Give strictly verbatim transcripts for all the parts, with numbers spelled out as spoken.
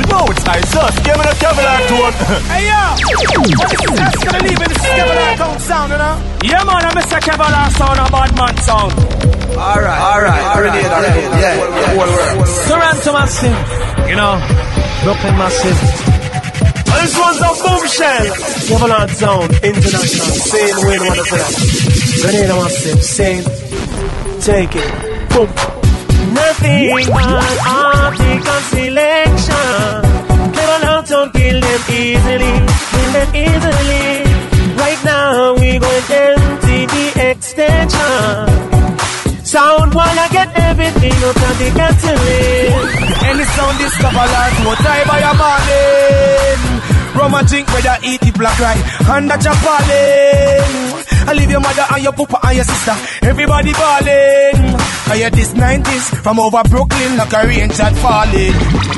Smooth size, just give me the Kevlar tone. Hey yo, what is this gonna leave in the Kevlar tone sound, you know? Yeah man, I'm Mister Kevlar sound, a bad man sound. Alright, alright, alright, alright, yeah, yeah. Toronto massive, you know, Brooklyn massive. This one's a bombshell. Kevlar sound, international, same way one of them. Grenada massive, same. Take it, boom. Nothing but article selection. Kevlar don't kill them easily, kill them easily. Right now we going empty the extension. Sound while I get everything up and they can't tell it. Any sound discover like what I buy a morning. Rum and drink where you eat the black rice and the chapalin. I leave your mother and your papa and your sister, everybody ballin'. I hear this nineties from over Brooklyn like a rain shot falling.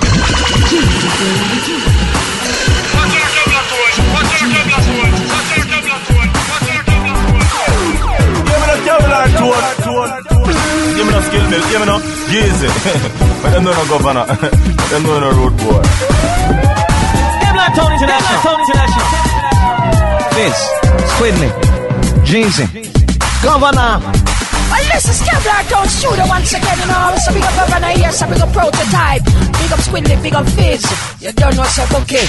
Give me no skill milk, give me no easy. But them know no governor, them know no road boy. Kevlar Tone International, Tone International. This, Squidly, Jeezy, Governor. Well, this is Kevlar Tone Studio once again, you know. So big up Governor here, so big up Prototype. Big up Squidly, big up Fizz. You don't know, so okay.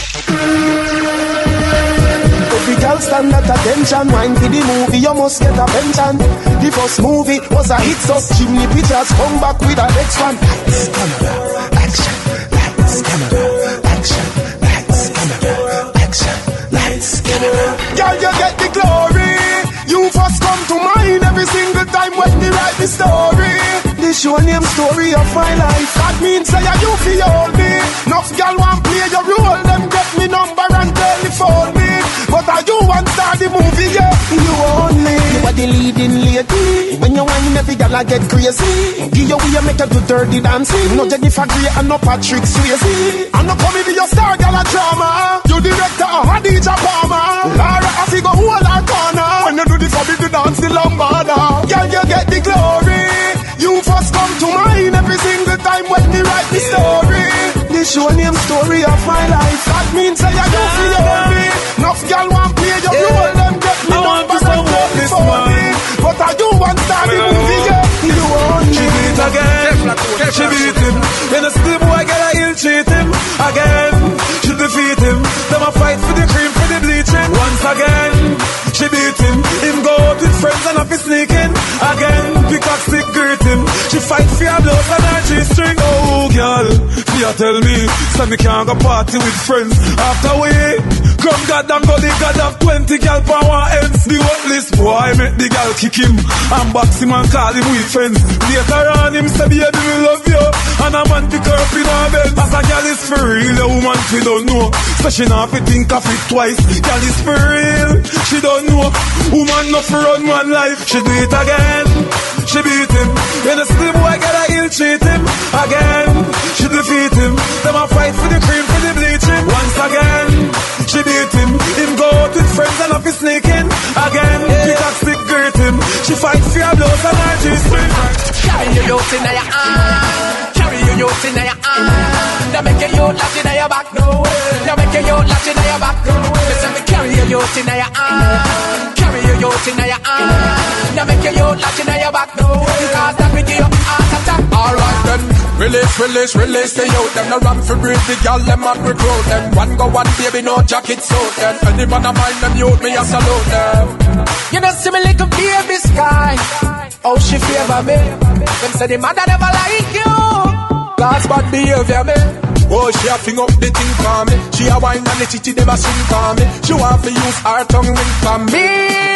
Every girl stand at attention. Wine for the movie, you must get a pension. The first movie was a hit, so Chimney Pictures come back with a next one. Lights, camera, action. Lights, camera, action. Lights, camera, action. Lights, camera. Girl, you get the glory. You first come to mind every single time when they write the story. This your name story of my life. That means that you feel me. Enough girl want play your role. Them get me number and telephone me. But are you want start the movie, yeah? You only. You are the leading lady. When you whine, every girl I get crazy. Give you way you make her do dirty dancing. No Jennifer Grey and no Patrick Swayze. I'm not coming to your star girl a drama. You director of Hadija Palmer. Lara I figure who all our corner. When you do the forbidden dance, the lambada. Girl, you get the glory. You first come to mind every single time when they write the story. This your name story of my life. That means that you don't feel me. Enough girl want play your role. Them get me number and get me for me. But I do want start the movie, yeah. You want me. She beat again. She beat him. Then a still boy get a ill cheat him. Again. She defeat him. Them a fight for the cream for the bleaching. Once again. She beat him. Him go out with friends and up his sneaking. Again. Peacock stick greet him. She fight for her blouse and her G-string. Oh girl, fear tell me, so me can't go party with friends. After we come goddamn go the god of twenty gal per one ends. The worthless boy make the gal kick him and box him and call him with friends. Later on him say baby we love you, and a man pick her up in her bed. As a gal is for real, a woman she don't know. So she not fi think of it twice. Gal is for real, she don't know. Woman not for run one life. She do it again. She beat him. When the still boy get a ill treat him. Again, she defeat him. Them a fight for the cream for the bleaching. Once again, she beat him. Him go out with friends and up his sneaking. Again, pick up stick greet him. She fight for your blouse and her G-string. Carry your youth in your arm. Carry your youth in your arm. Now make your youth latch in your back. No way. Now make your youth latch in your back. No way. Listen me carry your youth in your arm. Carry your youth in your arm. Now make your youth latch in your back. No way. Because that will give you heart attack. Alright then, release, release, release the youth. Them no run for breathe the gal, them and recruit them. One go one baby, no jacket suit them. Any man of mine, them youth, me a salute them. You know see me little baby sky. Oh she favor me. Them say the mother never like you. God's bad behavior me. Oh, she a fling up the thing for me. She a wine and the titty never swing for me. She want to use her tongue ring for me.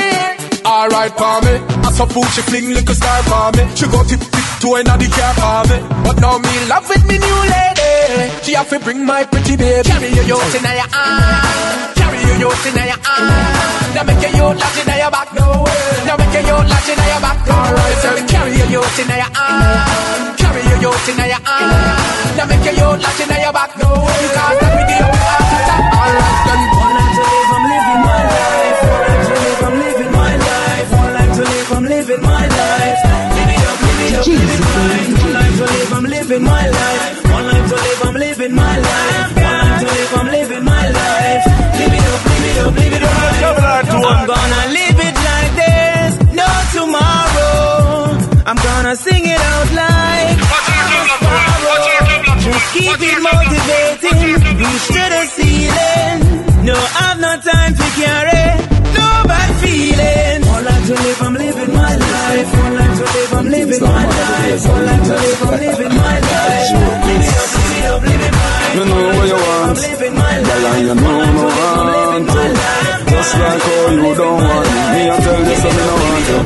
Alright for me. I suppose she fling little star for me. She go tip tip to another car for me. But now me love with me new lady. She have to bring my pretty baby. Carry your youth in your arm. Carry your youth in your arm. Now make your youth latch in your back. No way. Now make your youth latch in your back. Alright, so carry your youth in your arm. Carry your youth in your arm. Now make your youth latch in your back. No way. Because that with you heart attack. Alright then. One life to live, I'm living my life. One life to live, I'm living my life. One life to live, I'm living my life. Give it up, give it up, give it right. One life to live, I'm living my life. One life to live, I'm living my life. living my life. One life to live, I'm living my life. Live it up, live it up, live it right. You know what you want, I'm living my life. girl, and you know no want to. Just like how you don't want me, I tell you something I want to.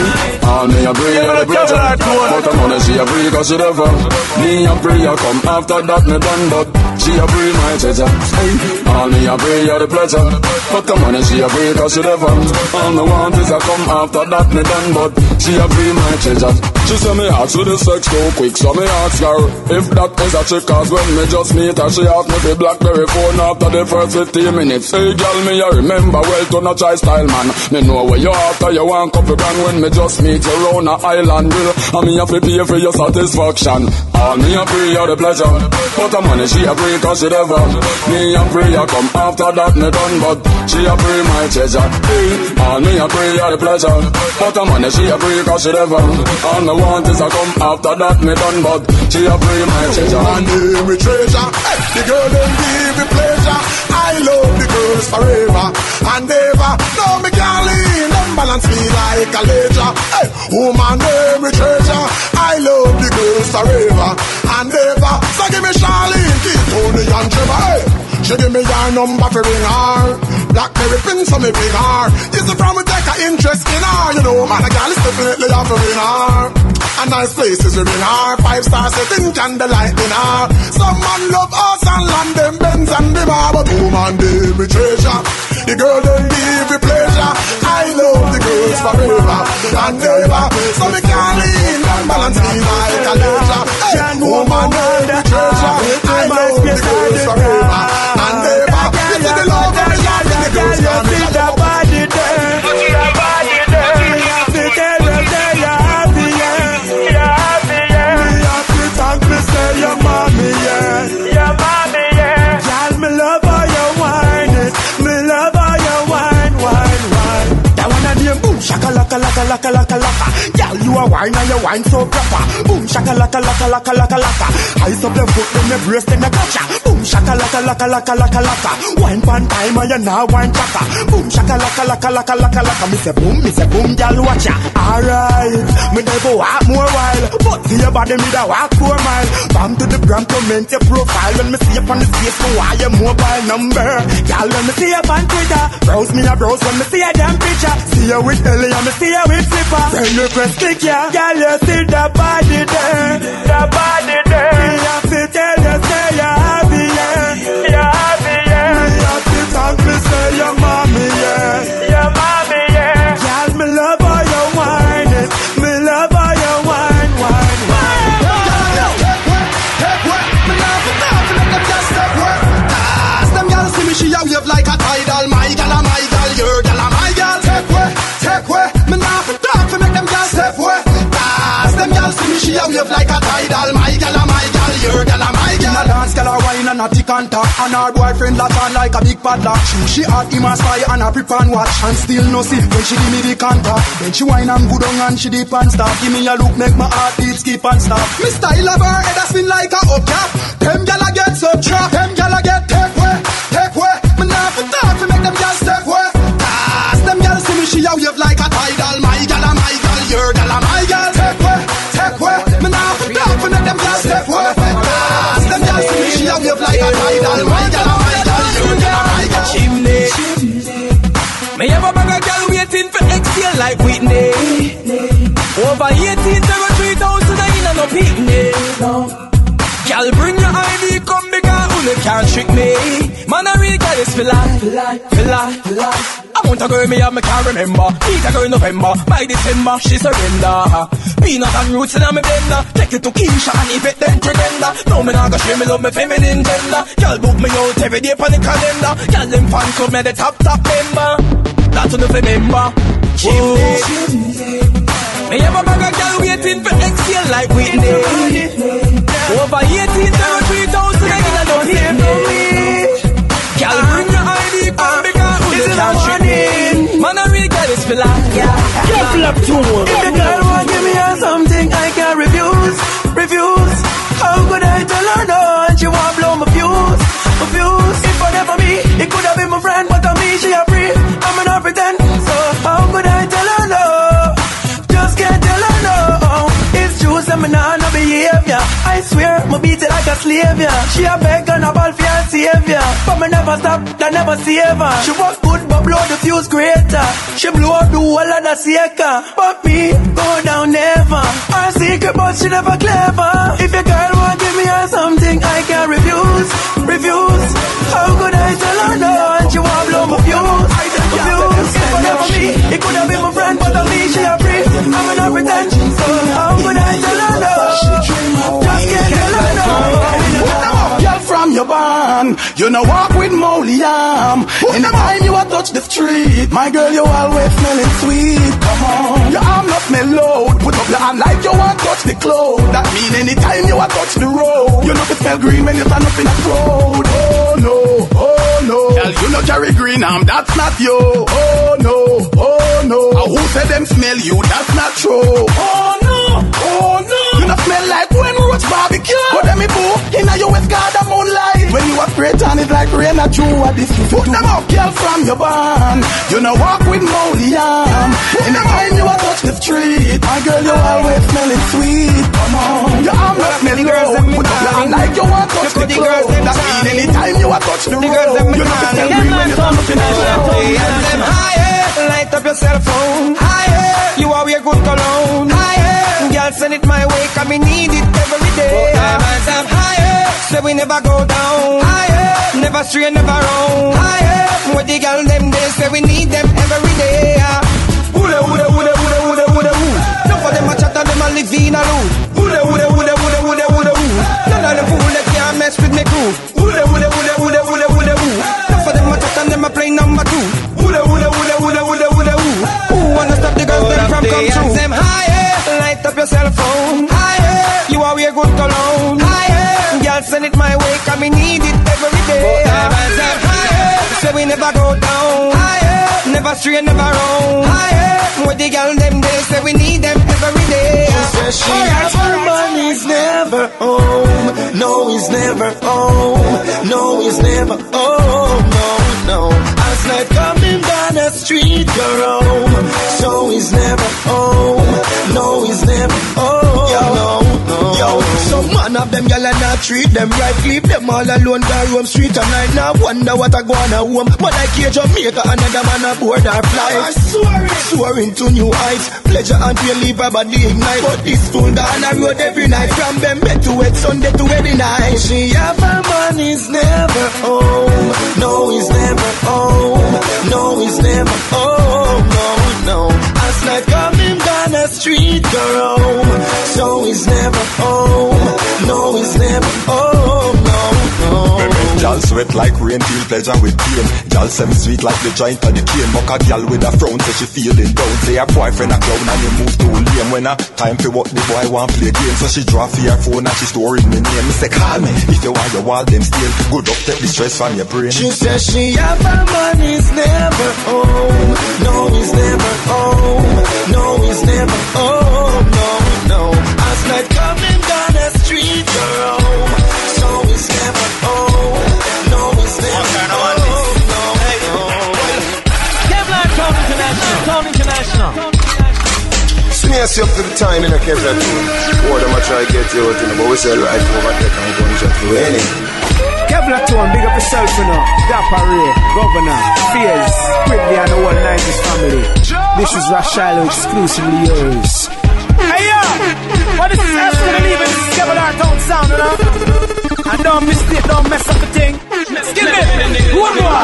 All me a pray a pleasure, but the money she a free 'cause she never. Me a pray a come after that me done, but she a free my treasure. All me a pray a the pleasure, but the money she a free 'cause she never. All me want is a come after that me done, but she a free my treasure. She say me ask with the sex too quick, so me ask her if that is a chick. 'Cause when me just meet her, she ask me the BlackBerry phone after the first fifteen minutes. Hey girl, me a remember well to no try style man. Me know where you after you want couple brand when me just meet you round a island grill. And me have to pay for your satisfaction. All me a pray you the pleasure, but the money she a pray 'cause she never. Me a pray you come after that me done, but she a pray my treasure. Hey, all me a pray you the pleasure, but the money she a pray 'cause she never. All me want is a come after that me done, but she a pray my treasure. And name me treasure, hey, the girl them give me pleasure. I love the girls forever and ever. No me can't lean, them balance me like a ledger. Hey, woman name me treasure. I love the girls forever and ever. So give me Charlene, keep Tony and Trevor. Hey, she give me your number for ring her. Blackberry pin so me bring her. This is from me take a interest in her. You know man, a girl is definitely have to ring her. A nice places we bring her. Five star setting candlelight in her. Some man love us and land them Benz and the bar, but woman they me treasure. The girl them give me pleasure. I love the girls forever and ever. So me can't lean and balance me like a ledger. Hey, woman they me treasure. I love the girls forever and ever. This is the love of the love of the girls forever. You see that body there, that body there. Me have to tell you say you're happy, yeah, you're happy, yeah. Me have to thank me say your mommy, yeah, your mommy, yeah. Girl, me love how you whine it, me love how you whine, whine, whine. That one of them boom shaka laka laka laka laka laka. Girl, you a whine and you whine so proper. Boom shaka laka laka laka laka laka. Eyes up your foot, then your breast, then your gotcha. Boom shaka laka laka laka laka laka. Wine pan time and you now wine chaka. Boom shaka laka laka laka laka laka. Me say boom, me say boom, girl watch ya. Alright, me never walk more while, but see your body me da walk four mile. Bam to the gram, comment your profile. When me see you on the face, me wire your mobile number. Girl, when me see you on Twitter, browse me a browse. When me see a damn picture, see you with Ellie and me see you with Flipper. Friend request click ya, girl you see the body there, the body there. Me have to tell you say you're happy, yeah, you're happy, yeah. Me have to thank me say your mommy, yeah, your mommy, yeah. Girl, me love how you whine it, me love how you whine, whine, whine. Take work, take work. Me love it, love it, let them just take work. That's them girls see me, she a wave like a tidal. My gal, a my gal, your gal, a my gal. Take work, take work. Me love it, love it, make them just step work. That's them girls see me, she a wave like a tidal. My gal, a my gal, your gal, a my gal. In a dance, gal a wine and a tick and talk, and her boyfriend lock on like a big padlock. She she hot, him a spy and a prep and watch, and still no see when she give me the contact. Then she wine and go down and she dip and stop. Give me a look, make my heart beat skip and stop. Me style of her head a spin like a up cap. Them gal a get so trap, them gal a get take way, take way. Me nah fi talk fi make them gal step way. That's them gal see me she a wave like a tidal. My gal a my gal, your gal a my gal. Take way, take way. Me nah fi talk fi make them gal step way. That's them gal see me she a wave like a tidal. My gal a my gal, your gal a my gal. Chimney. Me have a bag of girl waiting for exhale like Whitney. Over eighteen zero three thousand in a no picnic. Girl, bring your I D, come because you can't trick me. Man, I really got this for life, for life, for life, for life. I want a girl me have, me can't remember. Meet a girl in November, by December, she surrender. Peanut and roots in my blender. Take it to Keisha and if it then pretender. No, me not gonna share me love, me feminine gender. Girl, book me out every day on the calendar. Girl, them fan club, me the top, top member. That's what I remember. Chimney. Me have a bag of girl waiting for exhale like Whitney. Over eighteen thousand, three thousand, I don't hear no me. Girl, bring your I D, come because who you can't trick me. Man, I really got this for life. Careful up to one. If the girl won't give me something I can refuse, refuse. How could I tell her no and she won't blow my fuse, my fuse. If I never me, it could have been my friend, but on me she a free. I'm not pretend, so how could I tell her no? Just can't tell her no. If me beat it like a slave, yeah. She a beg and a ball for her savior, but me never stop, that never save her. She was good but blow the fuse greater. She blow up the whole of the shaker, but me go down never. Her secret but she never clever. If your girl want give me her something I can refuse, refuse. How could I tell her no and she want blow my fuse, refuse. It was never me, it could have been my friend, but on me she a free. I'm gonna pretend, so how could I tell her no? Just can't tell her no. Girl from your barn, you know walk with Molly arm. Anytime you a touch the street, my girl you always smelling sweet. Come on, your arm not smell loud. Put up your hand like you want touch the cloud. That mean anytime you a touch the road, you look it smell green when you stand up in a crowd. Oh no, oh no, girl you know carry green arm, that's not you. Oh no, oh no, uh, who said them smell you? That's not true. Oh no, oh no, you not smell like when roast barbecue. But them me boo, inna your West Garden moonlight. When you a spray tan it like rain at you. What this you put them up, girl from your barn. You know walk with Molly arm. Anytime you a touch the street, my girl you always smelling sweet. Come on, your arm not smell low. Put up your hand like you want touch the clothes. That mean anytime you a touch the road, you know it's green when you stand up in the road. Higher, light up your cell phone. Higher, you are wear good cologne. Higher, girl send it my way, 'cause me need it every day. I'm higher, so we never go down. Higher, never stray, never wrong. Higher, what the girl them they say we need them every day. Woulda, woulda, woulda, woulda, woulda, woulda, woulda. None of them a chat and them a live in a loop. Woulda, woulda, woulda, woulda, woulda, woulda, woulda. None of them fool that can't mess with me crew. Woulda, woulda, woulda, woulda, woulda, woulda, woulda. None of them a chat and them a play number two. Woulda, woulda, woulda, woulda, woulda, woulda, woulda. Who wanna stop the girls them from come true? Them higher, light up your cell phone. Higher, you are wear good cologne. Higher, girl send it my way, 'cause me need it every day. Higher, so we never go down. Higher, never stray, never wrong. Higher, what the girl them they say we need them every day. She says she has her money's never home. No, he's never home. No, he's never home. No, no. As night coming down the street, you're home. So he's never home. No, he's never home. Yo, no, no. Yo, some man of them y'all not treat them right. Leave them all alone, go roam street and night. Now wonder what I go on a home. But I can't Jamaica, another man aboard our flight. I soaring, soaring to new heights. Pleasure and we leave our body ignite. But this fool down the road every night. From Bembe to Wet Sunday to wedding night. She have her money's never home. No, he's never home. No, he's never home. No, no. As night coming down the street, you're home. So he's never home. No, he's never home. No, no. Y'all sweat like rain, feel pleasure with pain. Y'all seem sweet like the joint of the cane. Mock a gal with a frown, say she feeling down. Say her boyfriend a clown and you move too lame. When a time for what the boy want play game. So she draw for her phone and she storing me name. Me say call me if you want your wall them still. Good up, take the stress from your brain. She says she have her money's never home. No, he's never home. No, he's never home. No, no. As night coming down the street, you're home. So he's never home. No, he's never home. No, no. Kevlar Town International. Town International. Sneeze you up to the time in a Kevlar too. What am I trying to get you out in the but we say right over there can go and chat to any. Kevlar Town, big up yourself, you know. Dapper Ray, Governor, Fears, Quickly and the whole nineties family. This is Rashilo, exclusively yours. Hey yo! What is this? I'm gonna leave it. This is Kevlar Town sound, you know? And don't miss it, don't mess up the thing. Skip it! One more!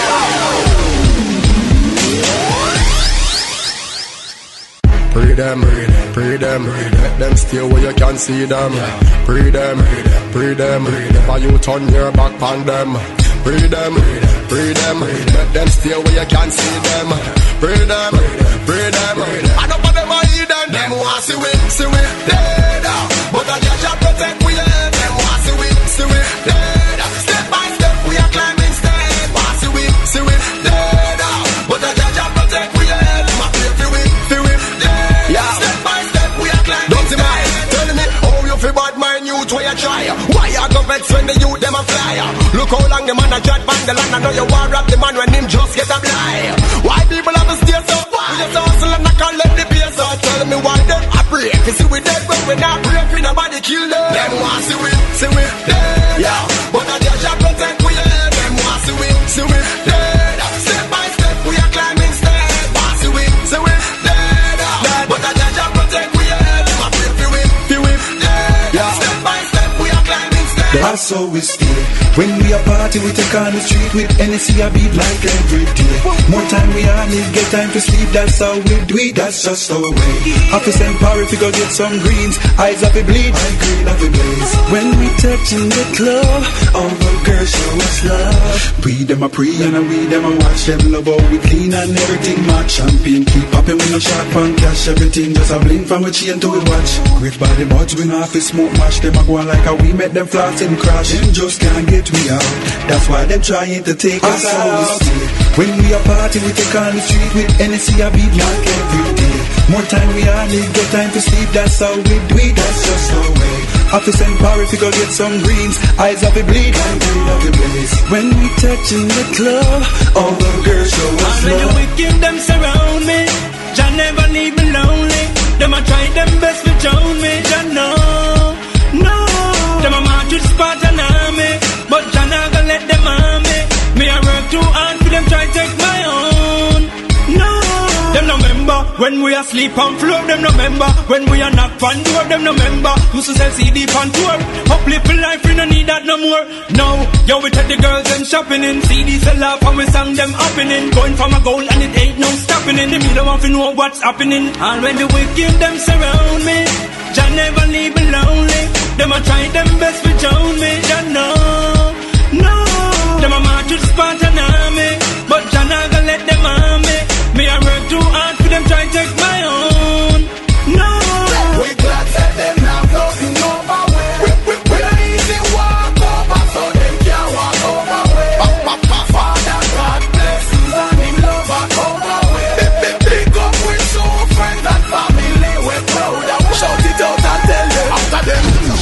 Pray them, pray them, let them stay where you can see them. Pray them, pray them, never you turn your back on them. Pray them, pray them, let them stay where you can see them. Pray them, pray them, I don't want them to eat them. Them want see we, see we dead. But I just have to take we head. Them want see we, see we dead. Step by step we are climbing step. Want see we, see we dead. But I just have to take we head. My fear for we, for we dead. Yeah. Step by step we are climbing. Don't see me, tell me how you feel bad my youth where you try. Why you go vex when the youth them a fly? Look how long the man a chat from the land. I know you war up the man when him just get a fly. Why people have to stay so far? We just hustle and I can't let the beer so tell me why them a break. You see we dead when we not break, we nobody kill them. Them want see we see we dead. Yeah, but I just protect we head. Them want see we, see we dead. Step by step we are climbing step. Want see we, see we dead. But I just protect we head. Them a pray for we, for we dead. Step by step we are climbing step. That's how we stay. When we a party, we take on the street with N S C a beat like every day. More time we all need, get time to sleep, that's how we do it, that's just our way. Office and power if we go get some greens, eyes up a bleed, I green up a blaze. When we touch in the club, all the girls show us love. We them a pre and a we them a watch, them love how we clean and everything. My champion keep popping with no sharp and cash, everything just a blink from a chain to a watch. Great body buds, we no have to smoke mash, them a go on like how we met them flats and crash. Them just can't get we out. That's why them trying to take us out. When we a party, we take on the street with N S C a beat like every day. More time we all need, get time to sleep. That's how we do it. That's just our way. Office and power if we go get some greens, eyes up a bleed and green up the blaze. When we touch in the club, all the girls show us love. When the wicked them surround me, Jah never leave me lonely. Them a try them best to drown me. Jah know, no. Them a march with Spartan army, but Jah not gonna let them on me. Me a work too hard for them try take my own. No, them no member when we asleep on floor. Them no member when we a knock on door. Them no member used to sell C D on tour. Uplift for life, we no need that no more. No, yo we take the girls them shopping in C D sell off and we sang them upping in. Going from a goal and it ain't no stopping in. The middle want to know what's happening. And when the wicked them surround me, Jah never leave me lonely. Them a try them best to drown me. Jah know, no. Them a march with Spartan army, but Jah not gonna let them on me. Me a work too hard for them try take my own. No. We glad that them now floating over way. We, we, we don't easy walk over, so them can't walk over way. Father God blessings and Him love us over way. Big up with two friends and family, we're proud of. Shout it out and tell them after them.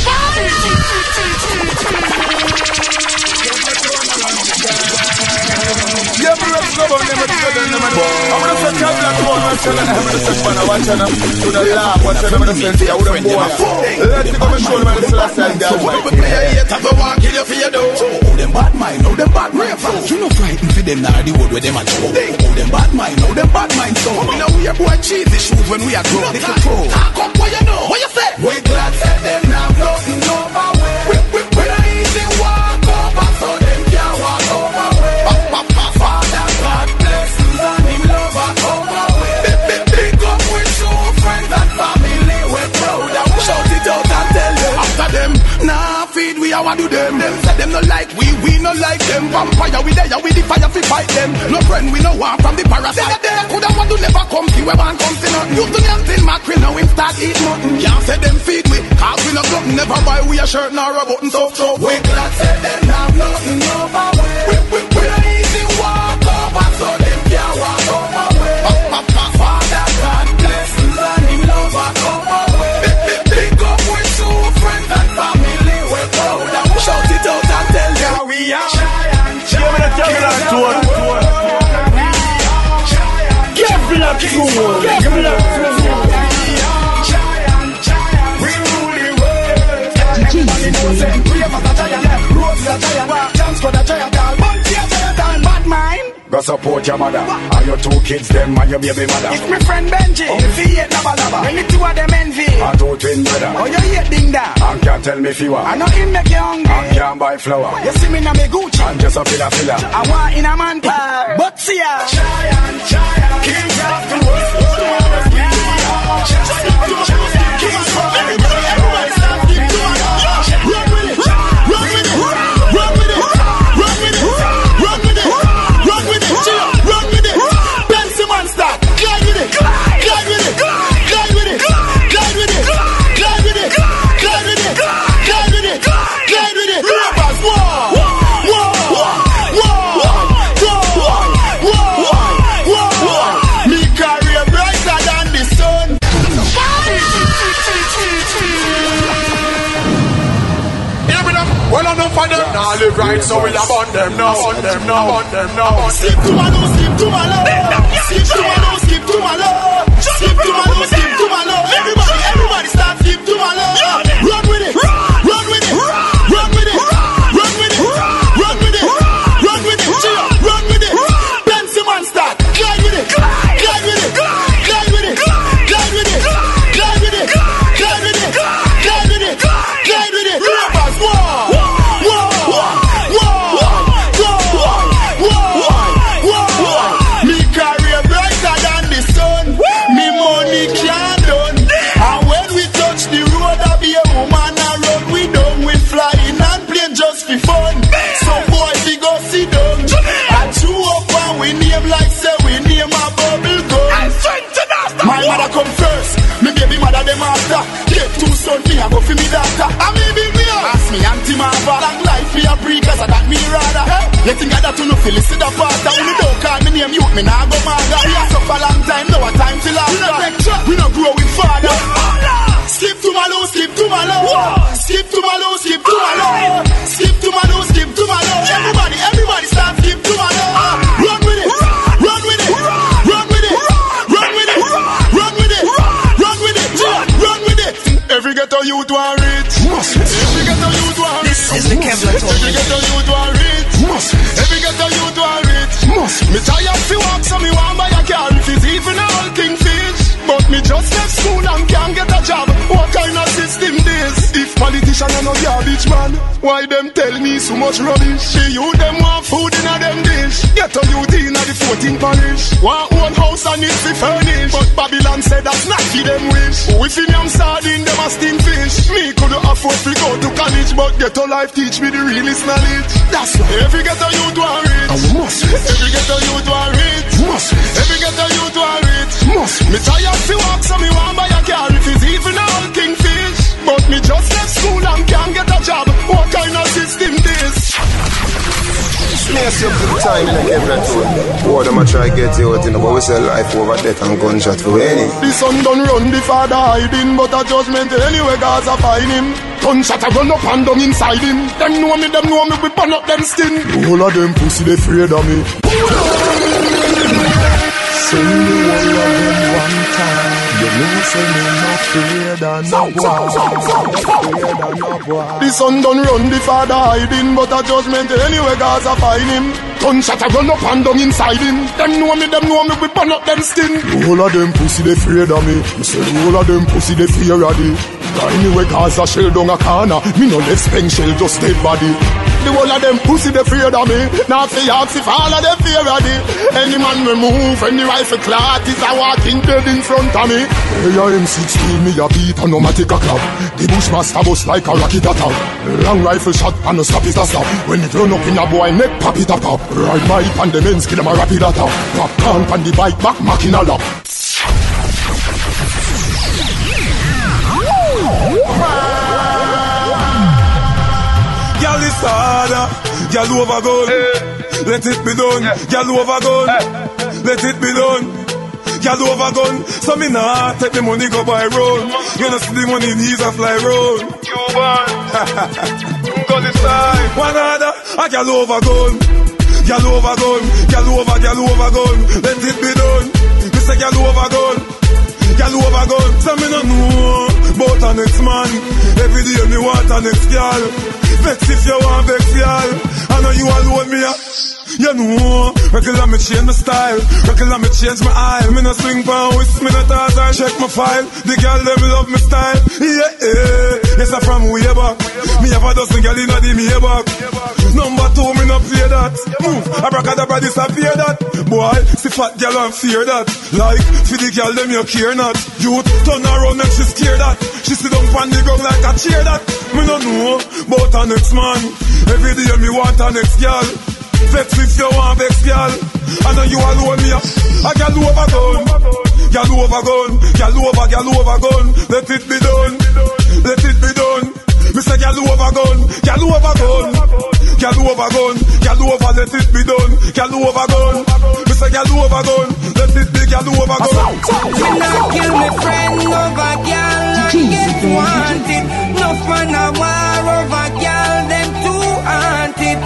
Yeah, but let's go on them and tell them. I'm gonna say tell black one, I'm gonna say I'm gonna say man, I'm watching them to the lab, watching them, I'm gonna say I wouldn't boy. Let's go and show them how the last time down. So we play a hate of the one, kill you for your dough. Oh, them bad mind, oh, them bad mind. You no frightened for them, now the wood with them and show. Oh, them bad mind, oh, them bad mind. So we know we are boy cheesy shoes when we are grown. They can throw. Talk up what you know, what you say? We glad that them now floating over way. We, we, we don't easy walk over, so them can't walk over way. Father God blessings and Him love us over way. Big up with two friends and family, we're proud of. Shout it out and tell them after them. Nah, feed we how I do them. Them say them no like we, we no like them. Vampire we there, we the fire fi fight them. No friend we no want from the parasite. They coulda want to never come see we want come see nothing. Used to Nelson Macri now him start eat nothing. Can't say them feed we, cause we no something. Never buy we a shirt nor a button so so. We glad say them have nothing over way. We we we don't easy walk over, so them can't walk over way. Father God blessings and Him love us over way. Big up with two friends and family, we're proud of. Shout it out and tell them we are. Give me the Kevlar tour. Kevlar tour. Kevlar tour. We rule the world. Everybody knows it. We have a giant. Rose a giant. Jams for the giant. Bunty a giant. Bad mind. Go support your mother. And your two kids, them and your baby mother. It's my friend Benji. Oh. If he hate Naba Laba. When the two of them envy. I two twin brother. Oh, you hate Ding Da. And can't tell me if you are. I know him make you hungry. And can't buy flour. You see me na me Gucci. And just a filler filler. I want in a man car. But see ya. Giant, giant. Kings of the world. Kings of the world. Run with it. Run with it. Run with it. Run with it. Run with it. Run with it. Run with it. Benson Monster. Glide with it. Glide with it. Glide with it. Glide with it. Glide with it. Glide with it. Glide with it. Glide with it. Rappers, whoa. Whoa. Whoa. Whoa. Whoa. Whoa. Me career brighter than the sun. Well, enough for them now live right, so we abandon them now, on them now, on them now. Skip to my low, skip to my low. Skip to my low, skip to my low. Skip to my low, skip to my low. Everybody, everybody start skip to my low. Run with it, run with it, run Some boy we go sit down. I chew up and we name like say we name a bubble gum. My mother come first, me baby mother them after. Get two son, me a go for me doctor. I me be me ask me auntie mama. Long life me a break cause I got me rather. You think I that to no feel it see the part. When you don't call me name youth, me nah go maga. We a suffer long time, now a time till after. We no grow with father. Skip to my low, skip to my low. Skip to my low, skip to my low. Skip to my low, skip to my low. Everybody, everybody start skip to my low. Run with it, run with it, run with it, run with it, run with it, run with it, run with it. Every ghetto youth want rich. Every ghetto youth want rich. This is the Kevlar Talk. Every ghetto youth want rich. Every ghetto youth want rich. Me tired fi walk so me want buy a car. If it's even a whole kingfish. But me just left school and can't get a job. What kind of system this? If politician are no garbage man, why them tell me so much rubbish? She you them want food in a them dish. Get a youth in a the fourteenth parish. Want one house and it's be furnished. But Babylon said that's not for them wish. If in them sardine them a steam fish. Me could afford to go to college, but ghetto life teach me the realest knowledge. That's why every ghetto youth want rich. Every ghetto youth want rich. Every ghetto youth want rich. Me tired fi walk so me want buy a car. If it's even a whole kingfish. But me just left school and can't get a job. What kind of system this? Smash up to the time like every two. Boy, them a try get you out in the but we sell life over death and gunshot for any. The son done run the father hiding, but a judgment anyway God's a find him. Gunshot a run up and down inside him. Them know me, them know me, we burn up them skin. All of them pussy they afraid of me. Send me all of them one time. You know say me not afraid of no boy. The son done run the father hiding, but a judgment anyway God's a find him. Gunshot a run up and down inside him. Them know me, them know me, we burn up them skin. All of them pussy they afraid of me. Me say all of them pussy they fear of me. Anyway God's a shell down a corner. Me no left speng shell, just dead body. The whole of them pussy they fear of me. Now fi ask if all of them fear of me. Any man we move, any rifle clot is a walking dead in front of me. A R M sixteen me a beat and no matic a clap. The Bushmaster bust like a rocket attack. Long rifle shot and no stop it a stop. When it run up in a boy neck pop it a pop. Ride bike and the men's kill them a rapid attack. Popcorn on the bike back mack in a lap. Girl is harder, girl over gun. Let it be done, girl over gun. Let it be done, girl over gun. So me nah take the money go by road. You know see the money knees a fly road. Cuban, go this side. One other, a girl over gun. Girl over gun, girl over, girl over gun. Let it be done. Me say girl over gun. Girl over gun. So me no know about a next man. Every day me want a next girl. Vex if you want vex, y'all. I know you alone, me, yeah. You know, regular me change my style. Regular me change my eye. Me no swing pound with me no toss and check my file. The girl them love my style. Yeah, yeah. Yes, I'm from way back. Me have a dozen girl in the me back. Number two, me no play that. Move, abracadabra disappear that. Boy, see fat girl and fear that. Like, for the girl them you care not. Youth, turn around and she scare that. She sit down on the ground like a cheer that. Me no know about a next man. Every day me want a next girl. Vex if you want vex, girl. I know you alone, me. A girl over gun, girl over gun, girl over, girl over gun. Let it be done, let it be done. Me say girl over gun, girl over gun, girl over gun, girl over. Let it be done, girl over gun. Me say girl over gun, let it be girl over gun. Me not kill me friend over girl and get wanted. No fun a war over girl, them too haunted.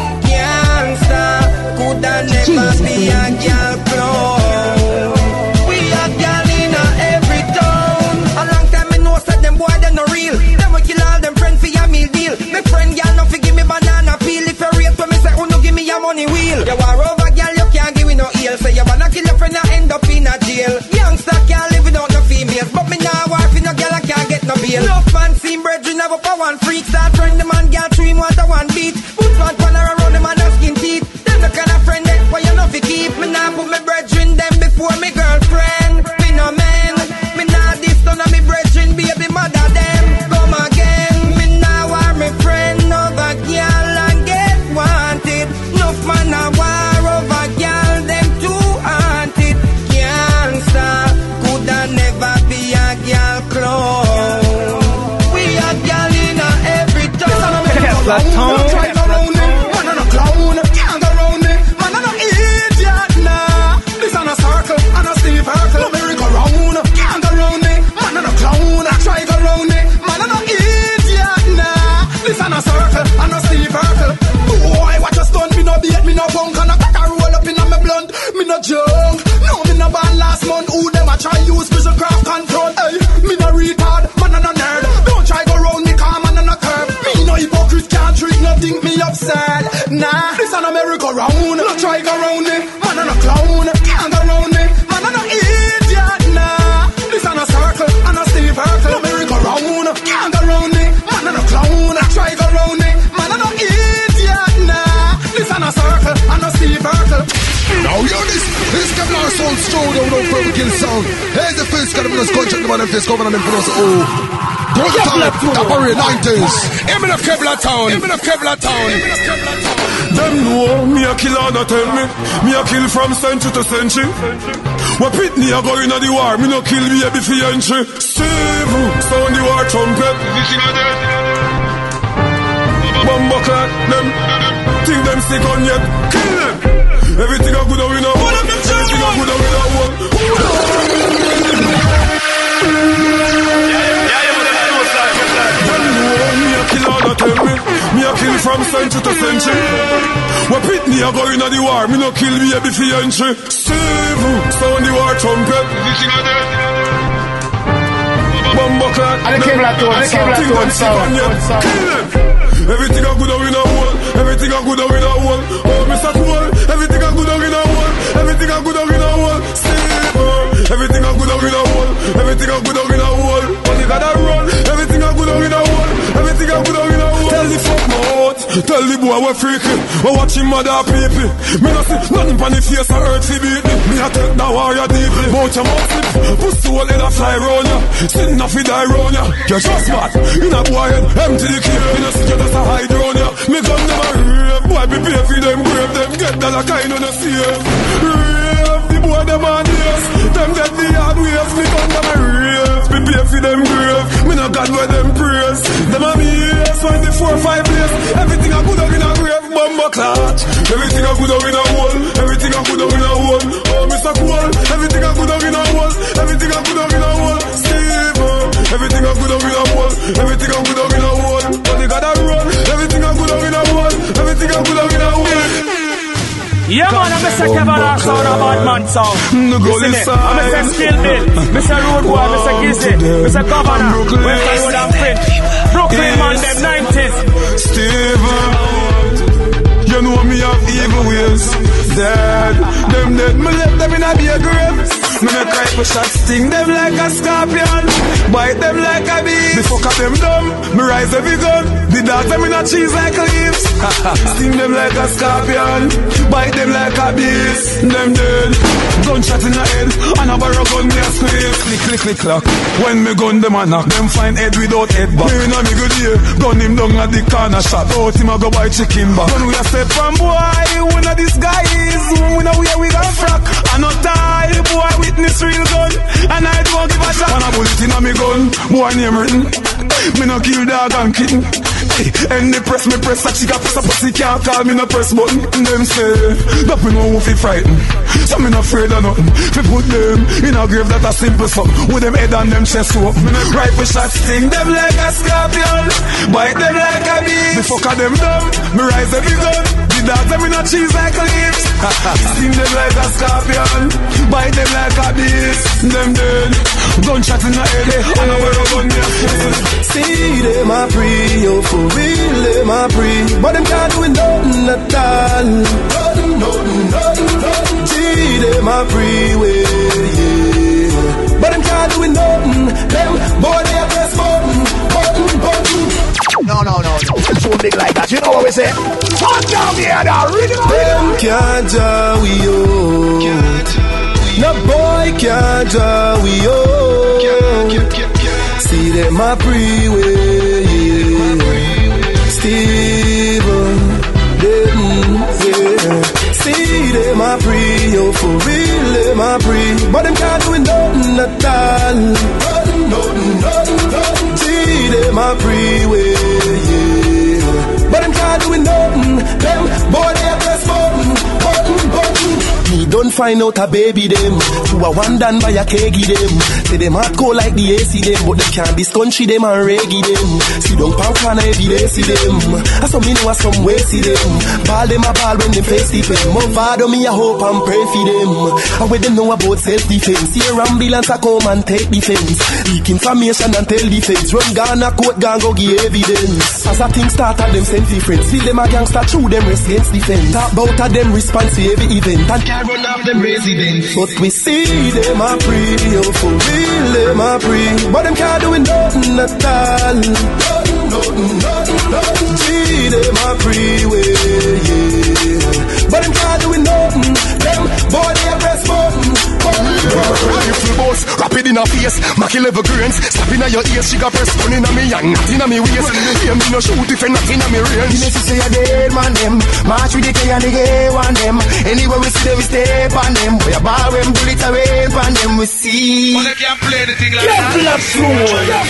Coulda never be a girl clone. We a girl in a every town. A long time me know said them boy they no real. Them we kill all them friends for a meal deal. Me friend girl no fi give me banana peel. If you rate when me say oh no give me a money wheel. You war over girl you can't give me no heel. Say you wanna kill your friend and end up in a jail. Youngster can't live without no females, but me nah wife in no girl I can't get no bail. No fancy brethren have up a one freak. Start friend the man girl to him want a one beat. Nah, this an America round. No try go round me, man on a clown. Can't go round me, man on a idiot. Nah, this an a circle and a Steve Urkel. America round. Can't go round me, man on a clown. Try go round me, man on a idiot. Nah, this an a circle and a Steve Urkel. Now yo this, this Kevlar sound studio no further kill sound. Here's the face, got them in the contract, the man in face, coming on them for us, oh. Go to time, Tapari nineties. I'm in a Kevlar town, I'm in a Kevlar town. Them know me a killer, no tell me. Me a kill from century to century. What pit me a go in the war, me no kill me a be for entry. Steve, sound the war trumpet. Bomba clad, them, think them sick on yet. Kill them. Everything I could have win a war. Everything I could have win a war. Me a kill all that tell me. Me a kill from century to century. What pit me a go in the war. Me no kill me a be for entry. Steve, sound the war trumpet. Bomba clad. And the cable at two. And the cable at two. Kill them. Everything I could have win a war. Everything I could have win a war. Oh, Mister Cool. Everything I could have win a war. Everything I could have win a war. Steve, everything I could have win a war. Everything I could have win a war. But you gotta run. Everything I could have win a war. Everything I could have win a war. Tell the fuck mouth. Tell the boy we're freaking. We're watching mother people. Me not see nothing on the face of earth to beat me. Me a take now war you deeply. Mount your mouth slip. Pussy hole in a fly round ya. Sitting off it die round ya. You're just mad. In a boy head. Empty the key. You know see you just a hide round ya. Me gun them a rave. Boy be pay for them grave. Them get dollar kind on the save. Rave. The boy them on yes. Them get the hard ways. Me gun them a rave. Me pay for them grave. Me no God where them praise. Them a me yes. When the four five place. Everything I could have in a grave. Bomba clot. Everything I could have in a hole. Everything I could have in a hole. Oh Mister Cool. Everything I could have in a hole. Everything I could have in a hole. Steve. Everything I could have in a hole. Everything I could have in a hole. But they gotta run. Everything I could have in a hole. Everything I could have in a hole. Yeah man, I'm Mister Kevin sound, a bad man sound. Listen it, I'm Mister Skill Bill, Mister Road Boy, Mister Gizzy, Mister Governor, West Road and Print, Brooklyn man, them nineties. Steve, you know me have evil ways. Dead, them dead, me left them in a be a grave. Me make cry for shots, sting them like a scorpion, bite them like a bee. The fuck up them dumb, me rise every gun. The dogs them in a cheese like leaves. Sting them like a scorpion, bite them like a beast. Them dead, gunshot in the head, and a barrel gun me a squeeze. Click, click, click, clock. When me gun them a knock, them find head without head back. Me inna me good ear, gun him down at the corner shot. Out him a go buy chicken back. When we a step from boy, we know this guy is, we know where we got frack. I no tie, boy witness real gun, and I don't give a shot. When a bullet inna me gun, boy name written. Me no kill dog and kitten. And they press me press a chica press a pussy can't call me no press button. Them say that me know who fi frighten. So me no afraid of nothing. Fi put them in a grave that a simple something. With them head and them chest open. Rifle shot sting them like a scorpion, bite them like a bee. The fuck of them dumb. Me rise every gun. The dogs them in a cheese like leaves. Sting them like a scorpion, bite them like a beast. Them dead. Gunshot in the head. And a barrel gun me a see them a pre, oh for real them a pre. But them can't do nothing at all. Nothing, nothing, nothing, nothing. See them a pre, well, yeah. But them can't do nothing. Them boy they a press button, button, button. No, no, no, no. It's so big like that. You know what we say? Fuck down here, now. Them can't draw we oh. No boy can't draw we oh. See them a pre-way, yeah. Steven, them, yeah. See them a pre, oh for real, them a pre. But them can't do nothing at all. Nothing, nothing, nothing, nothing. See them a pre-way, yeah. But them can't do nothing. Them boy they press button, button, button. Me done find out a baby them. To a one done by a keggy them. Say them hot cold like the A C them, but they can't this country them and reggae them. See don't pound can every day see them. I saw me know some way see them. Ball them a ball when they face the pen. More father me a hope and pray for them. And when them know about self-defense. See a ambulance a come and take defense. Leak information and tell defense. Run Ghana court gang go give evidence. As a thing start at them send the friends. Feel them a gangster through them rest against defense. Talk about a them response to every event. And can't run off them residents. But we see them a free. Oh for real them a free. But them can't do nothing at all. Nothing, nothing, nothing, nothing. Gee them a freeway, yeah. But them can't do nothing. Them body a press button. Rifle boss, rapid in her face, Mackie level grains, slap in your ears, she got press gun in me and not in me waist. Hear me no shoot if you're not in me range. You need to say a dead man them, march with the K and the gay one them. Anywhere we see them, we step on them. We a bar when bullets away on them, we see. But they can't play the thing like that. Black Sword.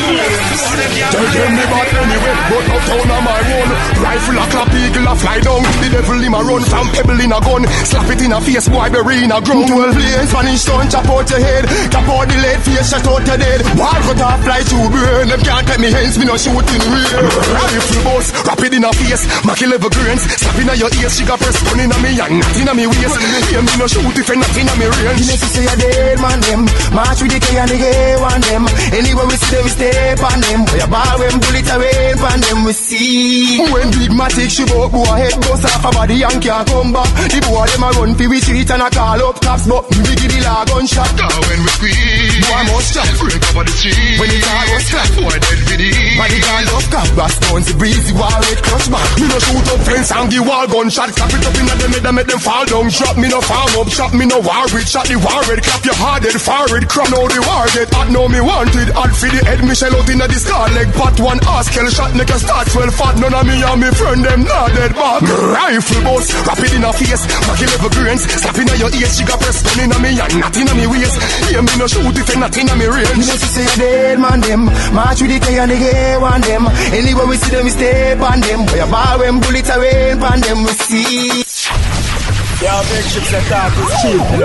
Tell them me bad anyway, but out town on my own. Rifle a clap, eagle a fly down. The devil him a run from pebble in a gun. Slap it in a face, boy bury in a ground. Twelve planes, Spanish stone, chop out your head. Chop out the lead, face shot out your dead. Ball cut off, fly through brain. Them can't take me hands, me no shooting real. Rifle boss, rapid in a face, Mackie level grains. Slap in your ears, she got press gun in a me and not in a me waist. Hear me no shoot if you're not in a me range. You need to say a dead man them, march with the K and the gay one them. Anywhere we see them, we step on them. We a bar when bullets away on them, we see. When big matic she broke, boy head goes off a body and can't come back. The boy them a run fi we street and a call up cops, but we give the law gunshot. Cause when we squeeze, boy must stop, break up on the street. When the car was clap, boy dead with it. Man the gun up, cop bass stones, the breezy war red clutch back. Me no shoot up fence and give wall gunshot. Clap it up in them head and make them fall down. Drop me no farm up, shot me no war with. Shot the war red, clap your hard head, far red. Crown now the war get hot, now me wanted. Hard for the head, me shell out in the scar leg. Pot one ass, kill shot, make a start. Twelve fat, none of me and me friend them not dead back. Rifle boss, rapid in her face, Mackie level grains. Slap in your ears, she got press gun in a me and not in a me waist. Hear me no shoot if you're not in a me range. You need to say a dead man them, march with the K and the gay one them. Anywhere we see them, we step on them. We a bar when bullets away on them, we see. Yeah, big chips and talk is cheap, you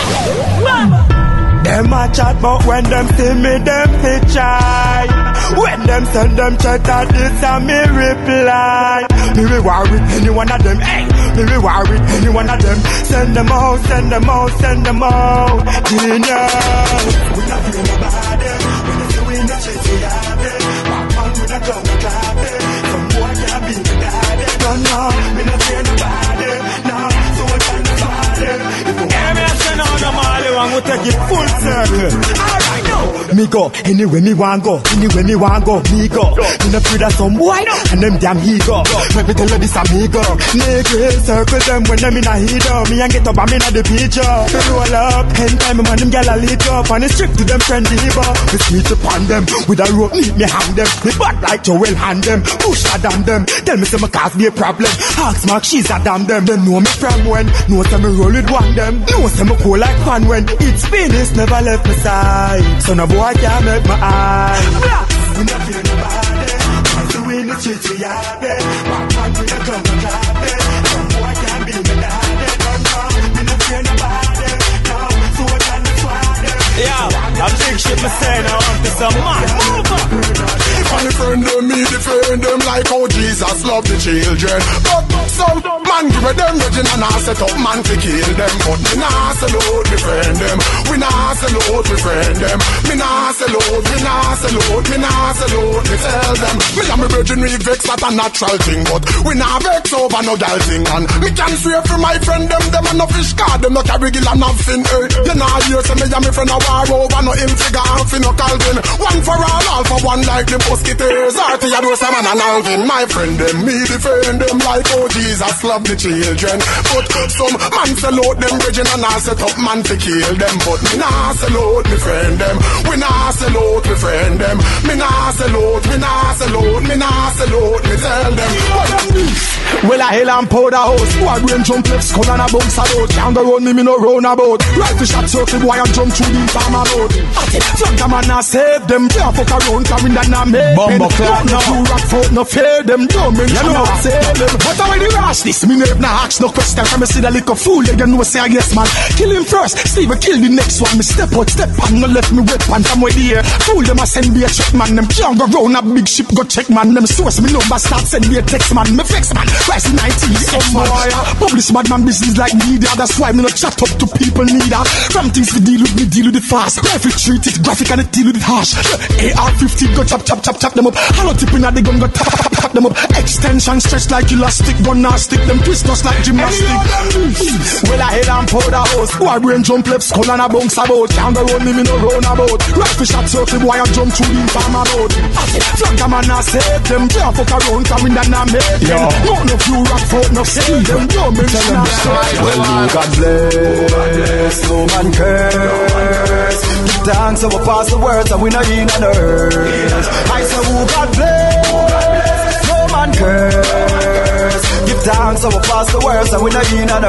know. Them a chat, but when them see me, them say try. When them send them chat, that this a me reply. Me we war with any one of them, hey. Me we war with any one of them. Send them out, send them out, send them out. Genius. We not fear nobody. When they say we not chase we have it. Back man with a drum and clap it. Some boy can't be the daddy. No, no, we not fear nobody. No, so we can't nobody. Yeah, me a send out the Mali one, we take it full circle. Alright now. Me go, anywhere me want go. Anywhere me want go, me go. In the free that some boy, and them damn he go. Let me tell you this a me go. Nigga, circle them when them in a heat up. Me and get up, I'm in a the picture. Me roll up, anytime man them gyal a lit up. And it's strip to them friendly bar. We switch upon them, with a rope need me hang them. Me bad like Joel hand them, push a damn them. Tell me some cause be a problem. Hawks mark, she's a damn them. Them know me from when, know some me roll with one them. Know some me cool like fan when it's finished, never left my side. So no boy can't make my eye. We not fear nobody. Once we in the street we have it. Back man with a drum and clap it. Some boy can't be my daddy. We not fear nobody. No, so I can't swat it. Yeah, I'm big shit me say now. I'm to some man. And the friend them, me defend them like how Jesus love the children. But some man give them virgin and I set up man to kill them. But me nah salute me friend them. We nah salute me friend them. Me nah salute, me nah salute, me nah salute, me tell them. Me and me virgin we vex at a natural thing. But we nah vex over no gal thing. And me can swear for my friend them. Them and no fish card, them no carry gill and nothing. Hey, you nah hear say me and me friend a war over no ill figure and fi no Calvin. One for all, all for one like the mosquitoes. Artie a do some man and Alvin. My friend them, me defend them like how Jesus love the children. But some man salute them virgin and I set up man to kill them. But me nah salute me friend them. We nah salute me friend them. Me nah salute, me nah salute, me nah salute, me tell them. What a this? Well a hell and powder house. Boy brain jump left, skull and a bounce about. Down the road me me no round about. Rifle shot circle boy and jump through the farm road. Fuck them and I save them. Can't fuck around carrying that na make. Bumbo clock no. You rock foot no fear them. Don't mention no save them. But I the rash this me never nah ask no question. From me see the little fool, you know say I guess man. Kill him first, Steve kill the next one. Me step out, step on, no left me weapon from where the air. Fool them a send me a check man. Them can't go round a big ship go check man. Them source me number start send me a text man. Me vex man, rise in nineteen X man. Publish bad man business like media. That's why me not chat up to people neither. From things we deal with, me deal with it fast. Every treat it graphic and it deal with it harsh. A R fifty go chop chop chop chop them up. Hollow tipping at the gun go tap tap tap them up. Extension stretch like elastic, gun now stick them twist us like gymnastic. Well I head and powder house. Who I brain jump left skull and a bounce about. Can't go run me me no run about. Rifle shot circle boy I jump through the farm about. Flank a man a save them. Can't fuck around come in and a make them. None of you rock for no steal them. Don't mention them. Well you God bless, no man curse. Give thanks so we pass the words and we not in on earth. I say who God bless, no man curse. Give thanks so we pass the words and we not in on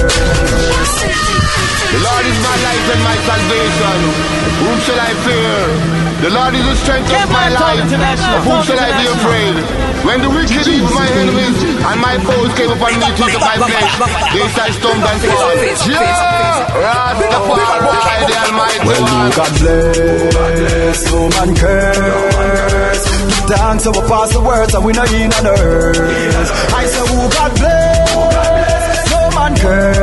earth. The Lord is my life and my salvation. Whom shall I fear? The Lord is the strength of my life. Of whom shall I be afraid? When the wicked leave my enemies and my foes came upon me to eat up my flesh, they shall stumble and fall. Yeah! Rastafari, the Almighty Well, you God bless, no man curse. Give thanks so we pass the words and we not in on earth. I say who God bless, no man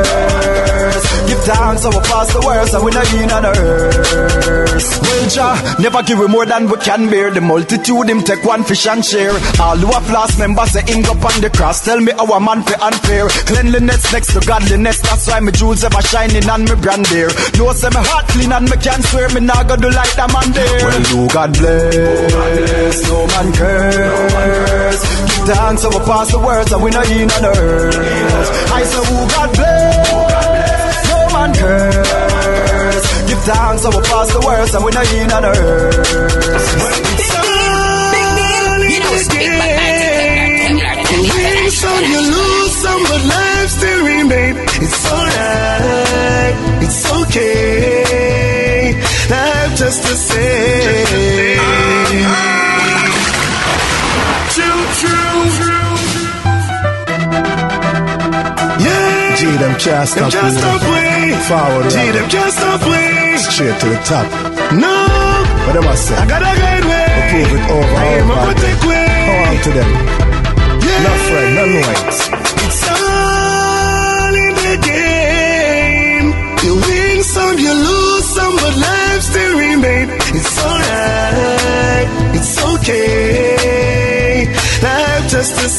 curse. Give thanks so we pass the words and we not in on earth. Well, Jah, never give we more than we can bear. The multitude him take one fish and share. All who have lost members say him up on the cross. Tell me our man for unfair. Cleanliness next to godliness. That's why my jewels ever shining and me brand there. No say me heart clean and me can swear me nah go do like that man there. Well, you God bless, no man curse. Give thanks so we pass the words and we not in on earth. I say who God bless, no man curse. Give thanks so we pass the words and we not in on earth. Win some, you lose some, but life still remain. It's alright, it's okay. Life just the same. True, true, true. Yeah. G them can't stop just stop way. Forward. G them just stop way. Straight to the top. No. What am I saying? I got a guide way. We prove it over. I am a protect way. How on to them? Yeah. No friend, no noise. It's all in the game. You win some, you lose some, but life still remain. It's alright, it's okay. Life just the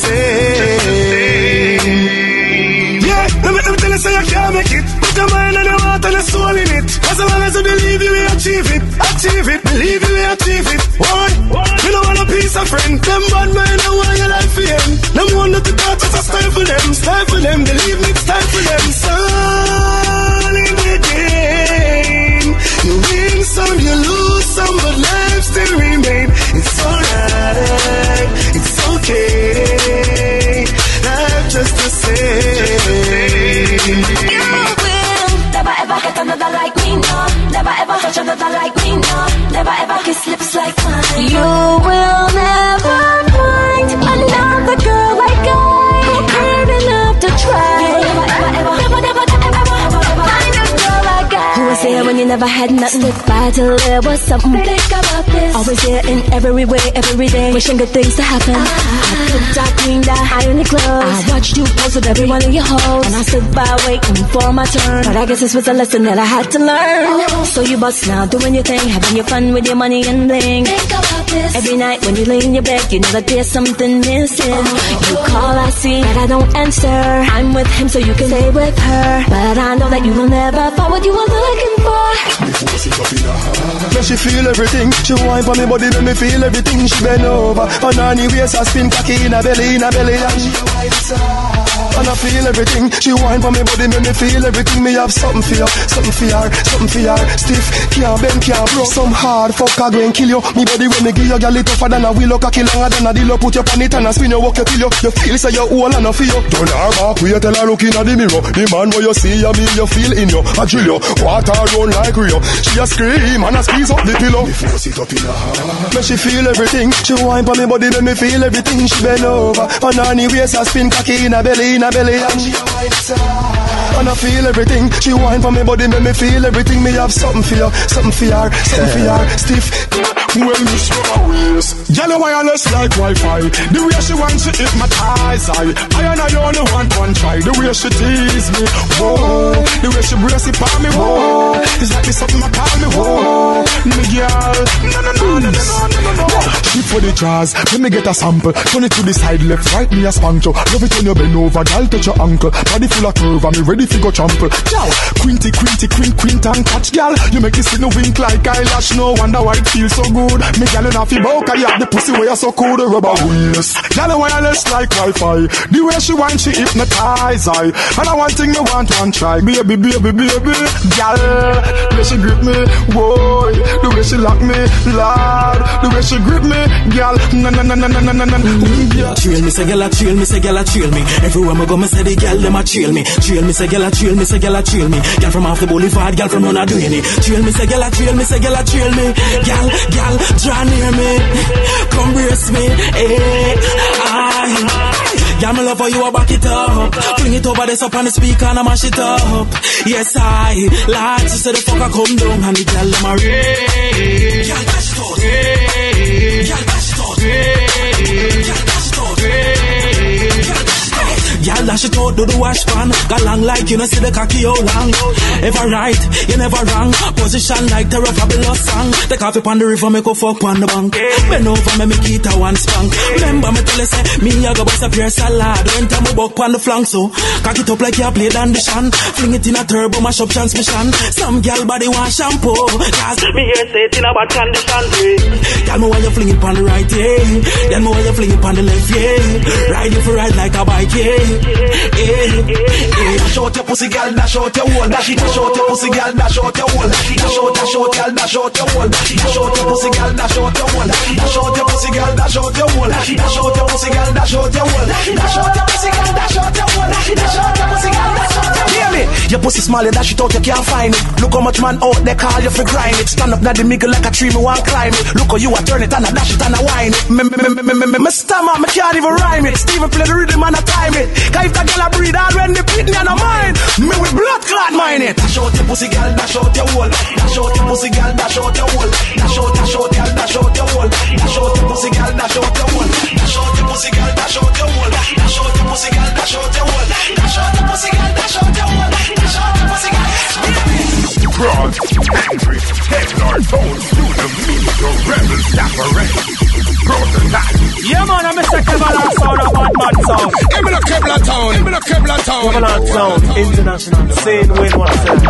same. Yeah, let me, let me tell you so you can't make it. Put your mind and your heart and your soul in it. As long as you believe you will achieve it. Achieve it, believe you will achieve it. Why? You don't want a piece of friend. Them bad mind don't want your life for them. Them want to talk just a stifle them. Stifle them, believe me, it's time for them. It's all in the game. You win some, you lose some, but life still remain. It's alright, it's okay. Life just the same. You will never ever get another like me, no. Never ever touch another like me, no. Never ever kiss lips like mine. You will never find another girl like I who cared enough to try. Never ever ever never never never ever find a girl like I who was there when you never had nothing to fight till there was something. Think about this. Always there in every way, every day, wishing good things to happen. I, I cooked, I cleaned, I ironed your clothes. I watched you pose with every one of your hoes, and I stood by waiting for my turn. But I guess this was a lesson that I had to learn. Oh. So you bust now, doing your thing, having your fun with your money and bling. Think about this. Every night when you lay in your bed, you know that there's something missing. Oh. You call, I see that I don't answer. I'm with him so you can stay with her, but I know that you will never find what you were looking for. When she feel everything, she whine for me body, make me feel everything. She bend over, and on the waist I spin cocky in her belly, in her belly, and she whines and I feel everything. She whine for me body, make me feel everything. Me have something for you, something for her, something for her. Stiff, can't bend, can't broke. Some hard fuck I go and kill you. Me body when me give you, girl it tougher than a willow, cocky longer than a dillo. Put your pan it and a spin you, walk you till you. You feel say you whole and I feel you. Turn her back, we tell her look in the mirror. The man where you see, I mean you feel in you. I drill you, water run like Rio. She a scream and a squeeze up the pillow. Me force it up in her Make she feel everything. She whine for me body, make me feel everything. She bend over, and on the waist I spin cocky in a belly, in a belly, and she whine and I feel everything. She whine for me body, make me feel everything. Me have something for you, something for her, something for her. Stiff. Well, me show my waist. Yellow wireless like Wi-Fi. The way she wants to hypnotize I. I and I only want one try. The way she tease me, whoa. The way she brace it for me, whoa. It's like it's something I call me, whoa. Me girl, no no no no no no no no. She for the jazz. Let me get a sample. Turn it to the side, left, right. Me a spank you. Love it when you bend over, girl. Touch your ankle. Body full of curve, and me ready to go trample. Girl, quinty quinty quint quint and catch, girl. You make this in a wink like eyelash. No wonder why it feels so good. Me girl enough you bow, cause you have the pussy where you so cool. The rubber waist. Girl wireless like Wi-Fi. The way she want, she hypnotize I. And I one thing me want one try. Baby, baby, baby. Girl, the way she grip me, whoa. The way she lock me, Lord. The way she grip me, girl. Na na na na na na na na. Chill me, say girl, chill me, say girl, chill me. Everywhere I go, me say the girl them a chill me. Chill me, say girl, chill me, say girl, chill me. Girl from off the boulevard, girl from none doing it. Chill me, say girl, chill me, say girl, chill me. Girl, girl, draw near me, come brace me, eh, I. Yeah, me love how you a back it up. Fling it over this up on the speaker and I mash it up. Yes, I like to say the fucker come down and the girl them a rage. Girl, dash it out. Girl, dash it out. Girl, dash it out. Girl, dash it out, do the wash pan. Got long like you know see the cocky how long. Ever right, you never wrong. Position like the rough fabulous song. Take off upon the river, make a fuck on the bank. Bend over, me make it a one spank. Remember me tell you say, me a go bust a pure salad. When time we buck on the flank so cock it up like you play dandition. Fling it in a turbo, mash up transmission. Some girl body want shampoo. Cause me here say it in a bad condition. Girl me while you fling it on the right, yeah. Then me while you fling it on the left, yeah. Ride it for ride like a bike, yeah. Yeah, yeah. Dash out your pussy, girl, dash out your wall. Dash dash out your pussy, girl, dash out your wall. Dash out, dash out, girl, dash out your wall. Dash out your pussy, girl, dash out your wall. Dash out your pussy, girl, dash out your wall. Dash out your pussy, girl, dash out your wall. Dash out your pussy, girl, dash out your wall. Dash out your pussy, girl, dash out your wall. Hear me? Your pussy small, you dash it out, you can't find it. Look how much man out there call you for grind it. Stand up now the middle like a tree, me want climb it. Look how you a turn it and a dash it and a whine it. Me, me, me, me, me, me, me stammer, me can't even rhyme it. Steven play the rhythm and a time it. Cause if the girl a breathe hard when the pit me and a mind, me with blood clot mine it. Dash out your pussy, girl, dash out your wall. Dash out your pussy, girl, dash out your wall. Dash out, dash out, girl, dash out your wall. Dash out your pussy, girl, dash out your wall. Dash out your pussy, girl, dash out your wall. Dash out your pussy, girl, dash out your wall. Dash out your pussy, girl, dash out your wall. Dash out your pussy, girl. Broad, angry, headlord, tones, you the meat, your rebel, separate. Yeah, man, I'm a second balance sound of bad man sound. Give me the Kevlar town, give me the Kevlar town. Kevlar sound, international, saying when what I said.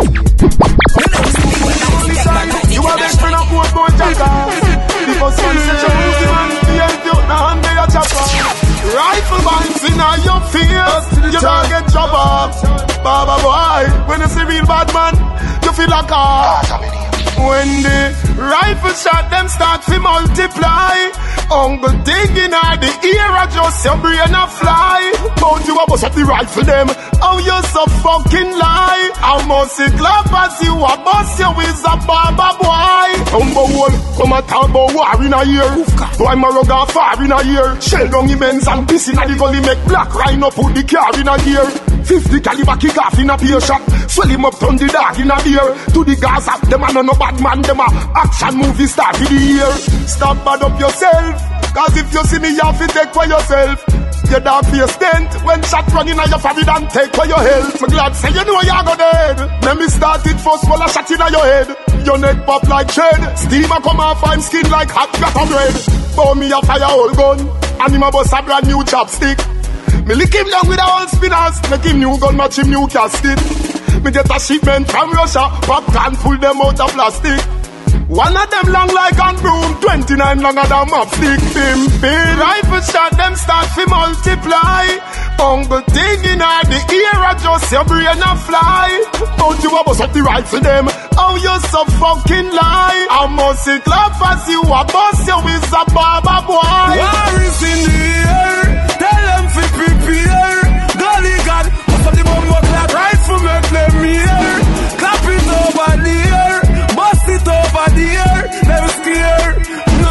You are best friend of one more jacker. Because one such a pussy man, the end you now hand me a chopper. Rifle bands in your face, you don't get job up. Baba boy, when you see real bad man, you feel like a. When the rifle shot them start to multiply, Uncle digging at the ear, I just your brain a fly. Bout you a bust up the rifle them, oh you so fucking lie. I must see clap as you a bust you with a baba boy. Umbo wall, come a talk about war in a year. Boy Maroga far in a year. Shell down immense and piss in a the gully, make black rhino put the car in a gear. Fifty caliber kick off in a beer shot. Swell him up, turn the dog in a beer. To the Gaza, them a no no bad man, them a action movie star for the year. Stop bad up yourself, cause if you see me, you have to take for yourself. Your dog face dent when shot running on your forehead and take for your health. Me glad say you know you go dead. Let me start it first while I shot in your head. Your neck pop like shade. Steam a come off I'm skin like hot butter bread. Pour me a fire old gun, and him a bust a brand new chopstick. Me lick him down with a old spinners, make him new gun, match him new casket. Me get a shipment from Russia, pop can pull them out of plastic. One of them long like on broom, twenty-nine longer than mopstick. Bim, bim, rifle shot them start to multiply. Uncle digging at the ear, I just your brain a fly. Don't you a bust up the rifle them, oh you so fucking lie. I must see clap as you a bust you with a baba boy. War is in the air, tell them to prepare. Golly God, what's up the bomb clap rifle make them hear. Clap it over the air, bust it over the air, never scare.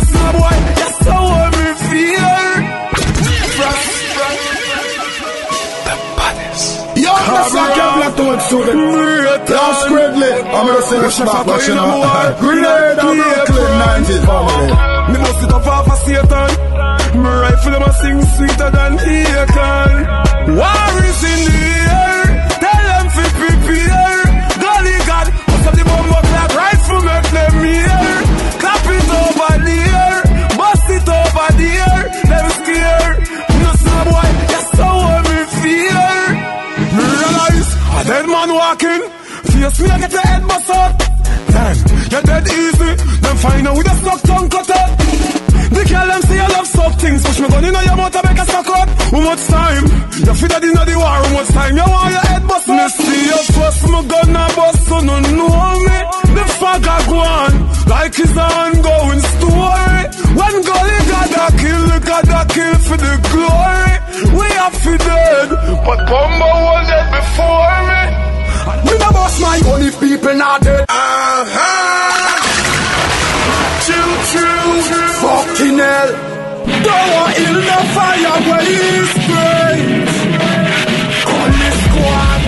Yo, that's a Kevlar to it, so Yo, Scribbly. I'm gonna sing a back, watch you know. Grenade and Brooklyn nineties family. Me must sit up off a Satan. Me rifle them a sing sweeter than Acon. War is in the air. Tell them to prepare. Golly God, most of the bomb up like rifle make them hear. Clap it over the air. Bust it over the air. Them scared. No snow boy, yes so what me fear. Me realize a dead man walking. Face me I get the head bust out. Damn, you're dead easy. Them find out with a stuck tongue cut out. The girl them say I love soft things. Push me gun in your mouth to make a suck out. How much time? You feel that in the war. How much time you want your head bust? Me see you bust my gun a bust. So no know me. The fag a go on like it's an ongoing story. When Gully got a kill, got a kill for the glory. We have to dead, but Combo was dead before me. We no bust my gun if people not dead. Uh-huh. Chill, chill, fucking hell. Don't want in the fire where he's spraying. Call this squad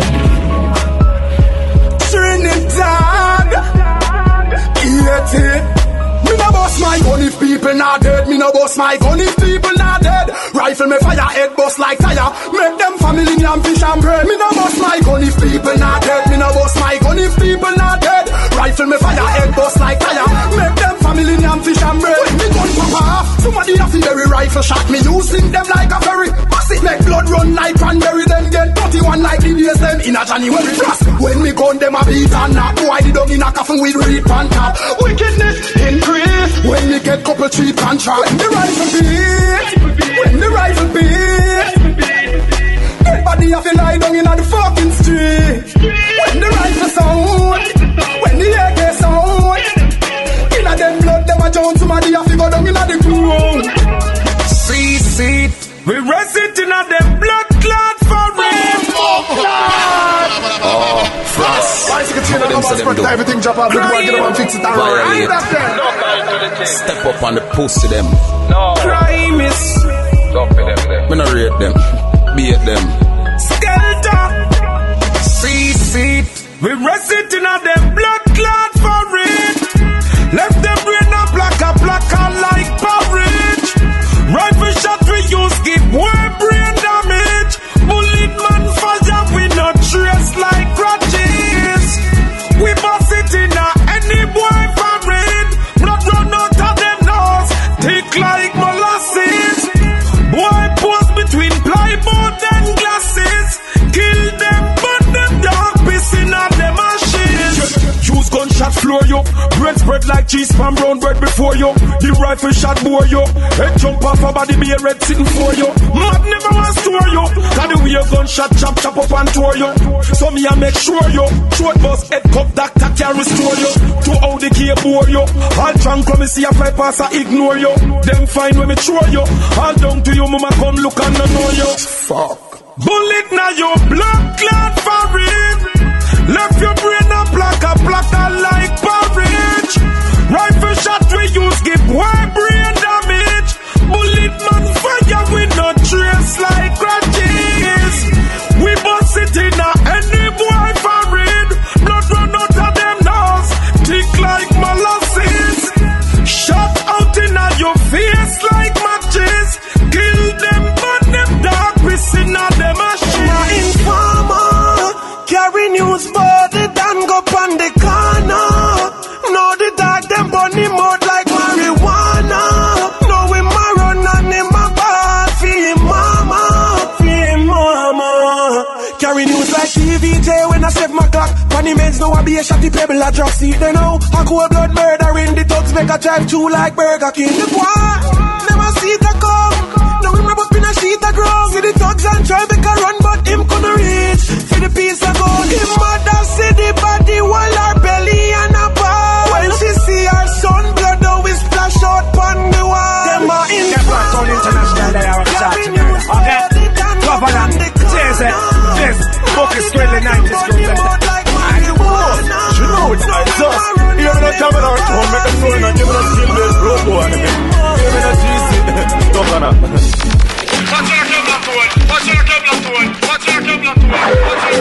Trinidad E T. Me no bust my gun if people not dead. Me no bust my gun if people not dead. Rifle me fire, head bust like tire. Make them family yam fish and bread. Me no bust my gun if people not dead. Me no bust my gun if people not dead. Rifle me fire, head bust like tire. Make them family yam fish and bread. When me gun pop off, somebody have to bury rifle shot. Me using them like a ferry. Pass it make blood run like cranberry. Them get thirty-one like the days them in a January frost. When me gun them a beat and knock. Boy the dog in a coffin with reed pan top. Wickedness increase. When me get couple cheap contract. When the rifle beat, when the rifle beat, everybody have to lie down in the fucking street. When the rifle sound, when the A K sound, in a them blood them a jound. Somebody have to go down in the ground. See, see, we rest it in a them blood clot for real. Oh, frost. Why is it continue to spread everything drop out? Big one, get them and fix it and right up there. Step up on the pussy them. No. Crime is. Don't be them there. Me not rate them. Beat them. Skelter. See, see, we rest it in a them blood clot for it. Left them brain a black a black a like porridge. Rifle shot we use give way brain damage. Bullet man fire we not trace like grudges. We bust it in a any boy for it. Blood run out of them nose, thick like molasses. Boy pose between plywood and glasses. Kill them, burn them dog, pissing on them ashes. Use gunshot floor yo. Bread spread like cheese from brown bread before you. The rifle shot bore you. Head jump off a body be a red sitting for you. Mad never want store you. Got the way your gunshot chop chop up and tore you. So me I make sure you. Short bus head cup doctor can restore you. To how the key bore you. All trunk come see a fly pass I ignore you. Them fine when me throw you. All down to you mama come look and not know you. Fuck. Bullet now your blood clot for it. Left your brain a black a black a like porridge. Rifle shot we use give way brain damage. Bullet man fire we not trace like grudges. We bust it in a any boy for it. Blood run out of them nose, thick like molasses. Shot out in a your face like matches. Kill them, burn them dark, pissing on them ashes. My informer carry news body than go on the corner. No the dog them burn him out like marijuana. No we ma run and him a ball for him mama, for him mama. Carry news like T V J when I set my clock. Funny men's know I be a shotty pebble I drop seat. They know I cold blood murder in the thugs make a drive through like Burger King. The boy never see the come. Now we rub up in a sheet of ground. See the thugs and try make a run but him couldn't reach. For the piece of gold. Him mother see the body while her belly and a ball. When she see her son blood now we splash out on the wall. Them are in the Kevlar International they are a chat. Okay. Governor. Cheers it. Yes. Book is Scribbly nineties group. You know it's not just. You're not coming out to make a phone and give us a little bro boy. Give me a G C. Governor. Watch your Kevlar to it. Watch your Kevlar to it. Watch your Kevlar to it.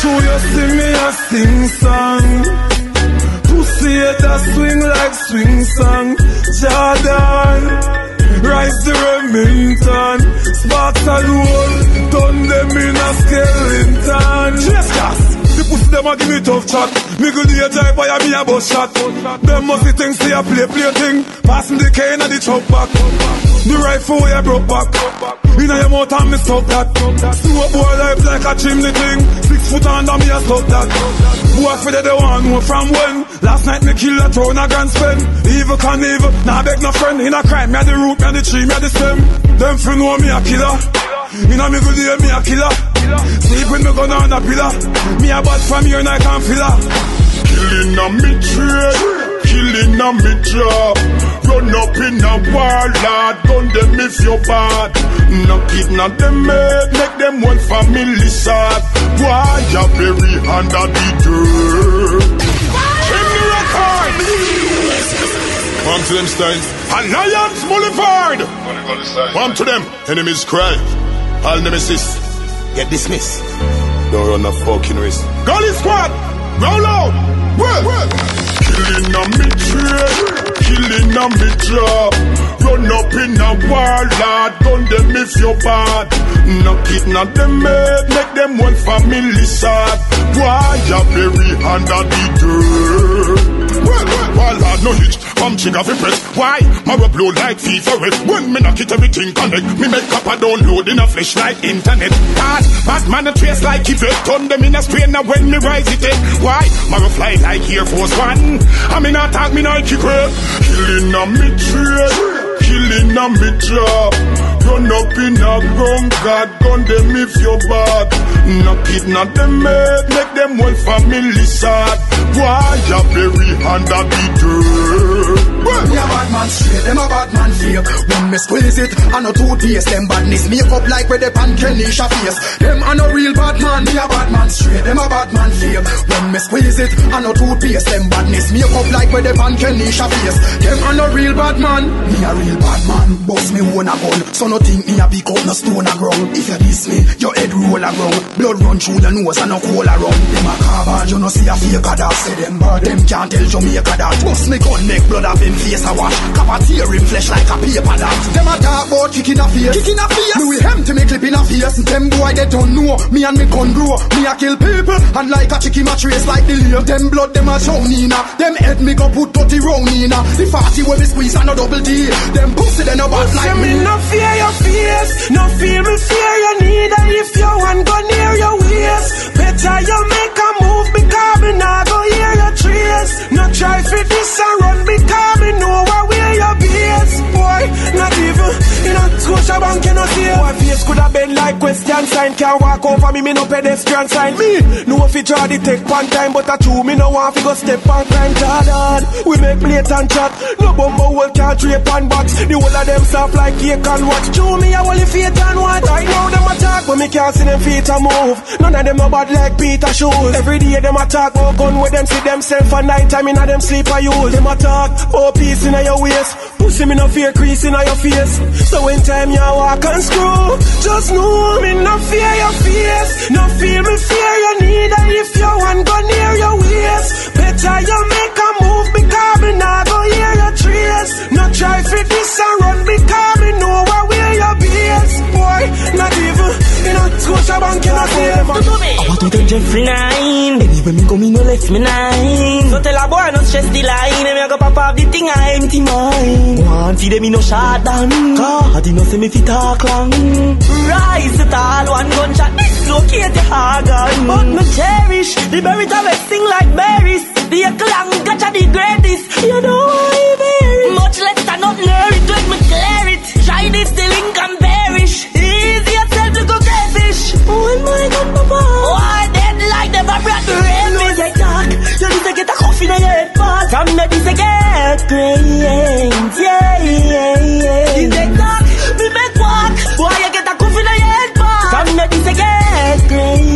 Show you see me a sing song. Pussy it a swing like swing song. Jordan, rise the Remington. Sparks and roll, turn them in a skeleton. Yes, yes. The pussy them a give me tough chat. Me good day drive by a me a bus shot. Them must be things say a play play thing. Passing the cane and the truck back. The rifle way I broke back. Inna your mouth and me stuck that. Snow boy life like a chimney thing. Six foot under me a stuck that. Boy for the one know from when. Last night me kill a throne a grand spend. Evil can evil, nah beg no friend. In a crime me a the root, me a the tree, me a the stem. Them fi know me a killer. Inna me good day me a killer. Sleep with me gun on a pillar. Me a bad from here and I can't feel her. Killing a me trade, killing a me job. Run up in a war, lad, gun them if you bad. No kidnap them made, make them one family sad. Why you bury under the dirt? Bring the record! Come to them styles. Alliance Boulevard! Come to them. Enemies cry. All nemesis. Get dismissed. Don't run a fucking risk. Gully squad! Roll out! Well, well. Killing a me trade, killing a me job. Run up in a war, lad, gun them if you bad. No kidnap them made, make them one family sad. Why you bury under the dirt? Well, well, well, lad, no hitch, come trigger fi press. Why? Marrow blow like FIFA red. When me knock it, everything connect. Me make up a download in a flash like internet. Bad, bad man a trace like if it turn them in a strain. Now when me rise it in. Why? Marrow fly like Air Force One. I mean not talk me Nike crap. Killing a me trade, killing a me job. Run up in a ground, God gun them if you bad. No kidnap them made, make them one family sad. Why you bury under the dirt? Well, me a bad man straight, them a bad man fake. When me squeeze it, I no two-taste. Them badness make up like where they pan Kenisha face. Them a no real bad man, me a bad man straight. Them a bad man fake. When me squeeze it, I no two-taste. Them badness make up like where they pan Kenisha face. Them a no real bad man, me a real bad man. Boss me own a gun, so no think me a pick up no stone a ground. If you diss me, your head roll a ground. Blood run through the nose and no cool around. Them a carbon, you no see a fake a dog. Say them bad, them can't tell Jamaica that. Boss me gun make blood up in face a wash. Cap a tear in flesh like a paper that. Them a talk about kicking a face, kicking a face. Me with him to me clip in a face. Them boy they don't know, me and me gun grow. Me a kill people, and like a chicken a trace like the lake. Them blood them a show Nina. Them head me go put thirty round Nina. The forty where me squeeze and no double D. Them pussy they no bad like me. No fear your face, no fear me fear you need. And if you want go near your waist, better you make a move because me nah go hear your trace. No try for this and run because me know where where your base. Boy, not even in a Scotia bank you no see. Boy face could have been like question sign. Can't walk over me, me no pedestrian sign. Me no if you try to take one time, but I true me no want to go step on crime. Jordan, we make plate and chat. No bumbo will can't drape and box. The whole of them soft like cake and watch. True me I only feet and what. Right now them attack but me can't see them feet a move. None of them no bad like Peter shoes. Every day them attack about gun with them see themself at night time in a them sleep I use. Them attack oh peace in your waist. Pussy me no fear crease in your face. So when time you walk and screw, just know me no fear your face. No fear me fear you need. And if you want go near your waist, better you make a move because me nah go hear your trace. No try for this and run because me know where where your base. Boy, not even in a Scotia bank you not see. I want to tell Jeffrey nine. Baby when me go me no left me nine. So tell a boy no stress the line. And me go pop up the thing I empty mine. Want see them me no shot down. God you know say me fi talk long. Rise the tall one gunshot dislocate the organ. But me cherish the berries I sing like berries. The clang catch the greatest. You know I bear much less than not learn it. Let me clear it. Try this the link and perish. Easy yourself to go crayfish. When my gun papa why dead like the vibrant rapist. No like talk. You need to get a coffee in your head part. I'm not this to get great. Yeah, yeah, yeah. You take talk. We make walk. Why you get a coffee in your head part. I'm not this to get great.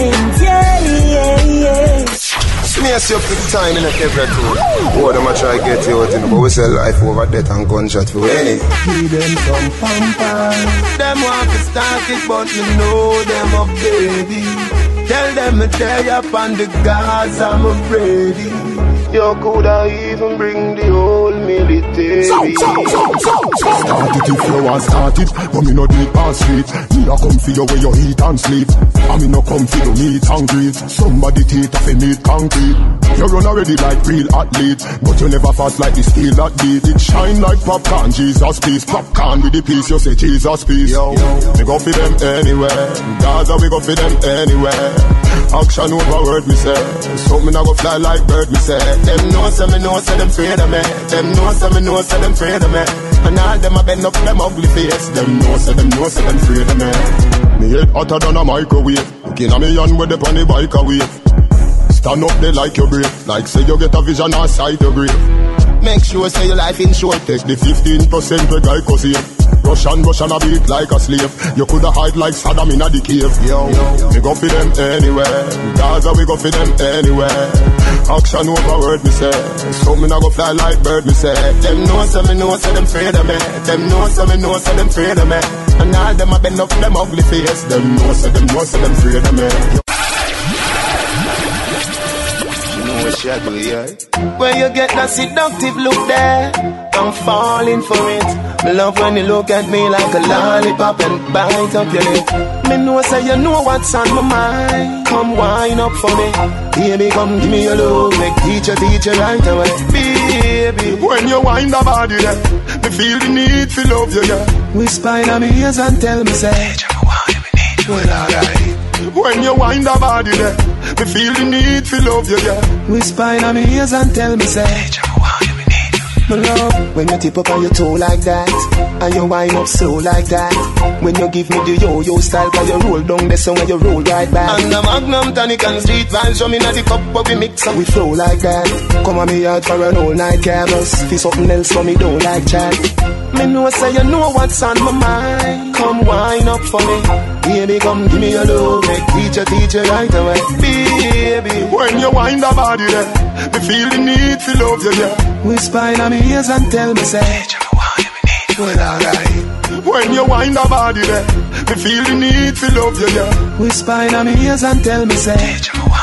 Yeah, yeah, yeah. Smears up the time in a every tour. Oh, them a try get you out in, but we sell life over death and gunshot for any. Give them some pamper. Them want to start it, but me know them up, baby. Tell them me day up on the Gaza, I'm ready. You coulda even bring the whole military. So, so, so, so, so. Start it if you want start it, but me no do it past street. Me no come for you where you eat and sleep. And me no come for you meet and greet. Somebody teeth off a meat concrete. You run already like real athlete, but you never fast like the steel that beat. It shine like popcorn, Jesus peace. Popcorn with the piece, you say Jesus peace. Yo, we go for them anywhere. Gaza, we go for them anywhere. Action over word, me say. So me not go fly like bird, me say. Them know, say me know, say them afraid of me. Them know, say me know, say them afraid of me. And all them a bend up them ugly face. Them know, say them know, say them afraid of me. Me head hotter than a microwave. Looking at me on with the pony bike away. Stand up there like you're brave. Like say you get a vision or sight your grave. Make sure say your life in short. Take the fifteen percent where guy cause here. Russian, Russian a beat like a slave. You coulda hide like Saddam in a the cave. Yo, we go for them anywhere. Gaza, we go for them anywhere. Action over word, me say. So me not go fly like bird, me say. Them know, say me know, say them afraid of me. Them know, say me know, say them afraid of me. And all them a bend up them ugly face. Them know, say them know, say them afraid of me. Where you get that seductive look there, I'm falling for it. Me love when you look at me like a lollipop and bite up your lip. Me know say you know what's on my mind. Come wine up for me, baby, come give me your love. Make teacher, teacher right away, baby. When you wind the body there, me feel the need to love you, yeah. Whisper in my ears and tell me say, well, alright. When you wind the body there, me feel the need to love you, yeah. Whisper in my ears and tell me say, my love, when you tip up on your toe like that, and you wind up slow like that. When you give me the yo-yo style, cause you roll down the song and you roll right back. And the Magnum tonic and street vibes, show me now the cup but we mix and we flow like that. Come on me out for an all night cameras. Fi something else for me don't like chat. Me know say you know what's on my mind. Come wine up for me, baby, come give me your love. Make teacher, teacher right away, baby. When you wind the body there, me feel the need to love you, yeah. Whisper in my ears and tell me say, well, alright. When you wind the body there, me feel the need to love you, yeah. Whisper in my ears and tell me say,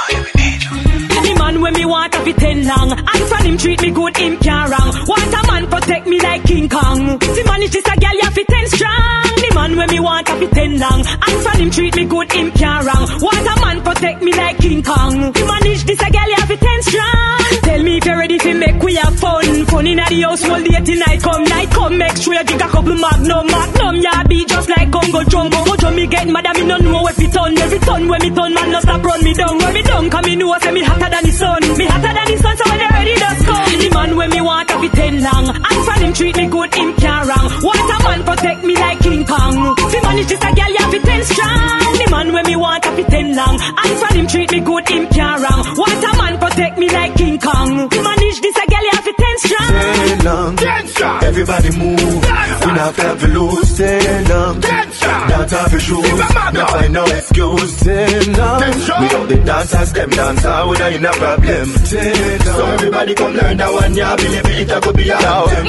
any man when me want to be ten long, and from him treat me good, him can't wrong. Want a man protect me like King Kong. To manage this a girl you have to ten strong. The man when me want to be ten long, and from him treat me good, him can't wrong. Want a man protect me like King Kong. To manage this a girl you have to ten strong. Tell me if you're ready to make we have fun. Fun in the house all day till night come. Night come, make sure you drink a couple magnum. Magnum, yeah, be just like Congo drum. Congo drum, me get mad and me no know if it turn. Every turn when me turn, man no stop run me down. Run me down, cause me know say me hotter than the sun. Me hotter than the sun, so when you're ready, just come. The man when me want to be ten long, and from him treat me good, him can't wrong. Want a man protect me like King Kong. To manage this a girl, you have to ten strong. The man when me want to be ten long, and from him treat me good, him can't wrong. Want a man protect me like King Kong. To manage this a girl, you have to ten strong. Ten long, ten strong. Everybody move. We not have to lose. Ten long, ten strong. Dance off your shoes. No find no excuse. Ten long. We out the dancers, them dancer with ain't no problem. Ten long. So everybody come learn that one. Yeah, believe it, it could be a anthem.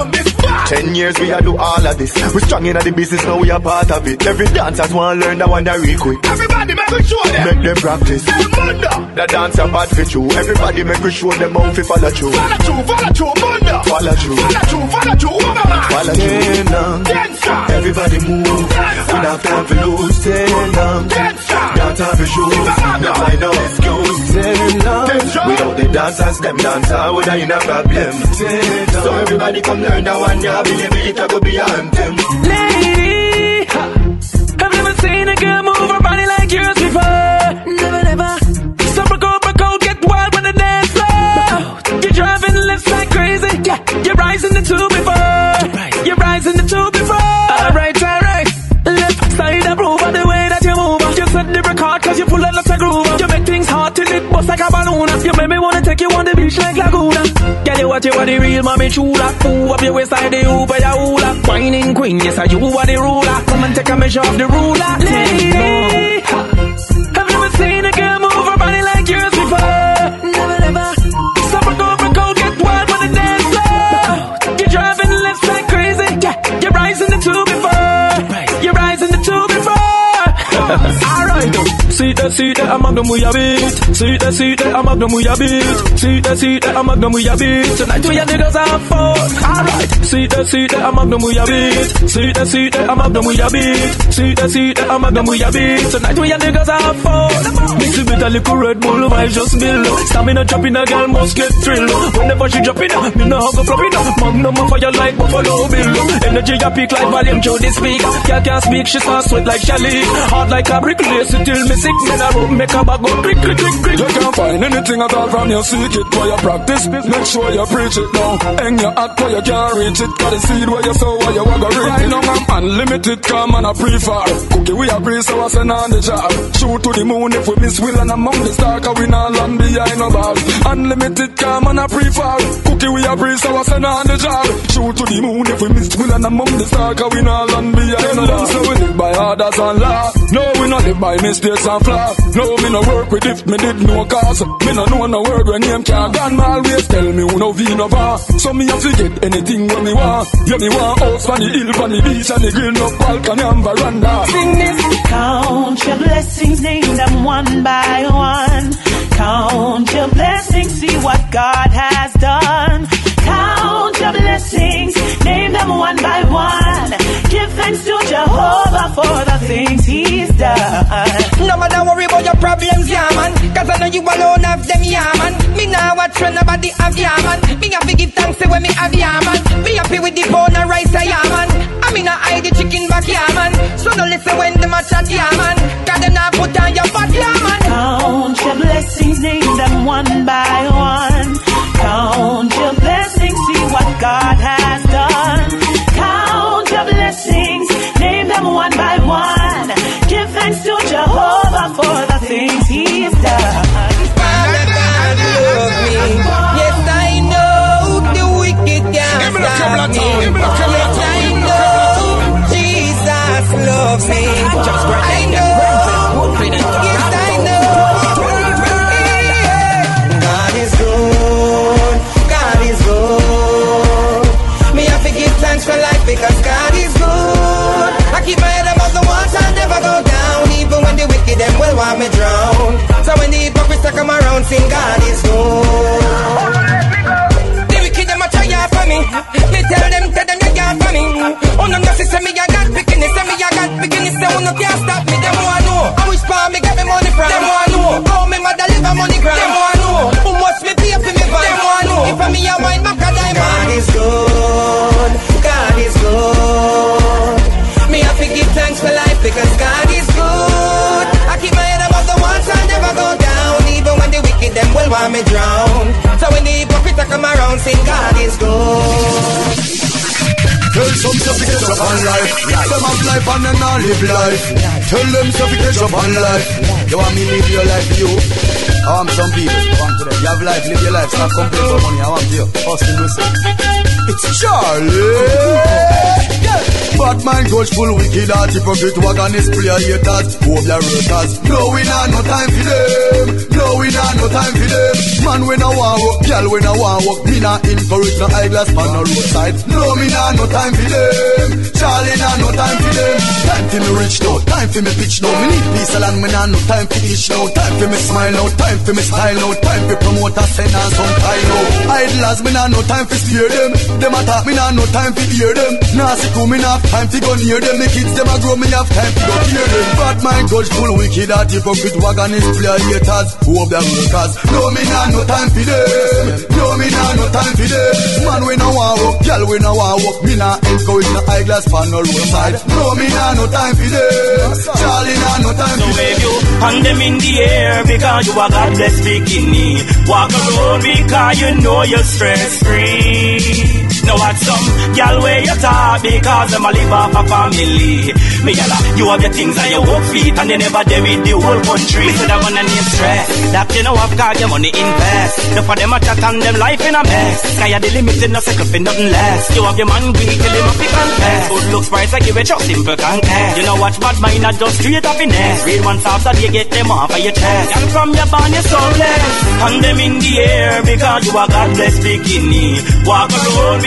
Ten years we a do all of this. We strong in the business, now we are part of it. Every dancers want learn that one that real quick. Everybody make we show them. Make them practice. The dancer bad for you. Everybody make we show them how to follow through. Follow through, follow through, bunda. Follow through. Follow through, follow through, follow through. Ten long. Everybody move. We not time to lose. Ten long. Dance off your shoes. No find no excuse. Ten long. Without the dancers, them dancer with ain't no problem. Ten long. So everybody come learn that one. Yeah, believe it, it could be a anthem. Lady, I've never seen a girl move her body like yours before. Never, never. So broke out, broke out, get wild with the dance floor. You're driving left like crazy. Yeah, you're rising the two before. You're rising the two before. Alright, alright. Left side approve of the way that you move. You set the record cause you pull a lot of groove. You make things hard till it bust like a balloon. You make me wanna take you on the beach like Laguna. Girl, you what you are the real mommy chula. Move up your waist like the Uber, ya hula. Whining queen, yes, are you are the ruler. Come and take a measure of the ruler. Lady, I've never seen a girl move her body like yours before. Never, never. So broke out, broke out, get wild with the dance floor. You're driving left like crazy. Yeah, you're rising the two before. You're rising the two before. Alright, see that, see that, I'm magnum we a beat. See that, see that, I'm magnum we a beat. See that, see that, I'm magnum we a beat. Tonight we a niggas have fun. Alright. See that, see that, I'm magnum we a beat. See that, see that, I'm magnum we a beat. See that, see that, I'm magnum we a beat. Tonight we a niggas have fun. Mix it with a little Red Bull, vibes just build. Stamina dropping a girl must get thrilled. Whenever she drop it, me no hug a flop it. Magnum a fire like Buffalo Bill. Energy a peak like volume through the speaker. Can't can't speak, she start sweat like Shelly. Hard like a brick, lace it till me sick. Men a rope, make a bag go click, click, click, click. You can't find anything at all from your seek it. For your practice, make sure you preach it now. Hang your hat where you can't reach it. Got the seed where you sow where you want to reach it. Right now I'm unlimited, come and I prefer. Cookie we a breeze, so I send on the job. Shoot to the moon if we miss will and among the star. Cause we not land behind no ball. Unlimited, come and I prefer. Cookie we a breeze, so I send on the job. Shoot to the moon if we miss will and among the star. Cause we not land behind no ball. So we live by orders and law. No, we not live by mistakes and flaws. No, me no work with if me did no cause. Me no know no word when name can't gun. Me always tell me who no V no bar. So me have to get anything when me want. Yeah, me want house on the hill, on the beach, and the green up balcony and veranda. Sing this. Count your blessings, name them one by one. Count your blessings, see what God has done. Count your blessings, name them one by one. Give thanks to Jehovah for the things He's done. No matter worry about your problems, yeah man. Cause I know you alone have them, yeah man. Me now watch when nobody have, yeah man. Me have to give thanks to when me have, yeah man. Me happy with the bone and rice, yeah man. I mean I hide the chicken back, yeah man. So don't listen when them a chat, yeah man. Cause them not put on your butt, yeah man. Count your blessings, name them one by one. Count your blessings, see what God has done. Count your blessings, name them one by one. Give thanks to Jehovah for the things He's done. Father God love me. Yes, I know the wicked can't stop me. Yes, I know Jesus loves me. I know. Yes, I know. God is good. God is good. Me have to give thanks for life because God is good. I keep my head above the water, never go down. Even when the wicked them will want me drown. So when the hypocrites come around, sing God is good. The wicked them a try out for me. Me tell them, tell them you got for me. Oh no, no, sister, me I got beginnings. Say me I got beginnings. Say oh no, can't stop me. Them want know. I wish for me get me money from. Them want know. How me mother live a money grab. Them want know. Who must me pay for me van. Them want know. If I me a wine back a diamond. God is good. God is good. Me have to give thanks for life because God is good. I keep my head above the water, never go down. Even when the wicked them will want me drown. So when the hypocrites come around, sing God is good. Tell some to get up on life. Them have life and then not live life. Tell them to get up on life. You want me live your life, you? I want some people. I want to them. You have life, live your life. Stop complaining for money. I want you. Austin Wilson. It's Charlie. Yeah. Bad mind, coach, full wicked heart. Hypocrite, wagonist, player haters. Hope their workers. No, we not no time for them. No, we not no time for them. Man, we no want work. Girl, we no want work. Me not encourage no eyeglass on no roadside. No, me not no time for them. Charlie not no time for them. Time for me rich now. Time for me bitch now. Me need peace and me not no time for each now. Time for me smile now. Time for me style now. Time for promote and send on some time now. Idlers, me not no time for spare them. Them attack me not no time for hear them. Nasty crew, me not time to go near them. Me kids them a grow, me have time to go hear them. Bad mind, God full wicked heart. Hypocrite, wagonist, player haters. Who of them workers? No, me not no time for them. No, me not no time for them. Man, we no want work. Girl, we no want work. Me not encourage no eyeglass pan no roadside. No, me not no time for them. Charlie not no time so for them. So wave you hand them in the air because you are God bless bikini. Walk around because you know you're stress free. Now what some y'all where you talk because them a live off a family. Me yalla, you have your things on your work feet and they never there with the whole country. Me could have one name stress that you know have got your money invest. No for them a chat and them life in a mess. Sky a the limit in no second for nothing less. You have your man greed till him a pick and pass. Good looks price I give it just simple contest. You know watch bad mind not just straight happiness. Real ones after they get them off of your chest. And from your band you're so blessed. Hand them in the air because you are God bless bikini. Walk around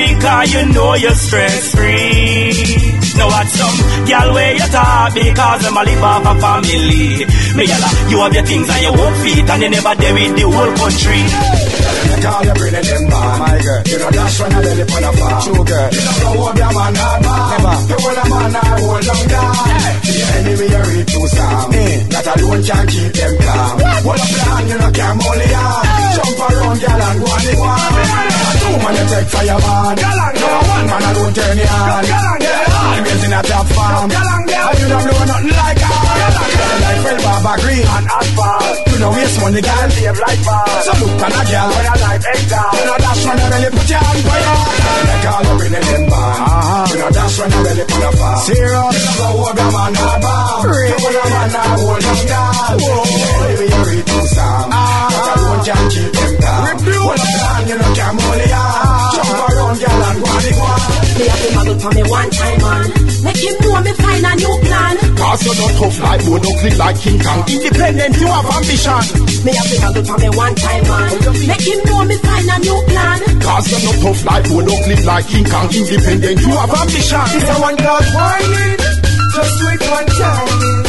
happy cause you know you're stress free. Now watch some girl where you talk because them a live off a family. Me yalla, you have your things on your own feet and you never there with the whole country. You call your brain and them man, my girl. You know dash when I let it on a farm. True girl. You know go up your man hard man. Never. You hold a man hard hold them down. The enemy you read too storm. That alone can keep them calm. Hold up your hand, you know can't only arm. Jump around, girl, and go on the one. Two man you take fire man. No one man alone turn the hand. Always in a top farm. And you don't know nothing like her. Like Fred Baba Green and asphalt. You know waste money, girl. Save like ball. So look on a girl when I like exile. You know dash when I really put your hand fire. They call you in a them band. You know dash when I really put a farm. Serious. You know go hold a man a bomb. You hold a man a hold them down. Maybe you read too some. But I don't can keep them down. Hold up your hand, you know can't only arm. Jump around, girl, and go on the one. Me have to muggle for me one time, man. Make him know me find a new plan. Cause you're not tough like wood, don't click like King Kong. Independent, you have ambition. Me have to muggle for me one time, man. Make him know me find a new plan. Cause you're not tough like wood, don't click like King Kong. Independent, you have ambition. It's a one called whining. Just do it one time.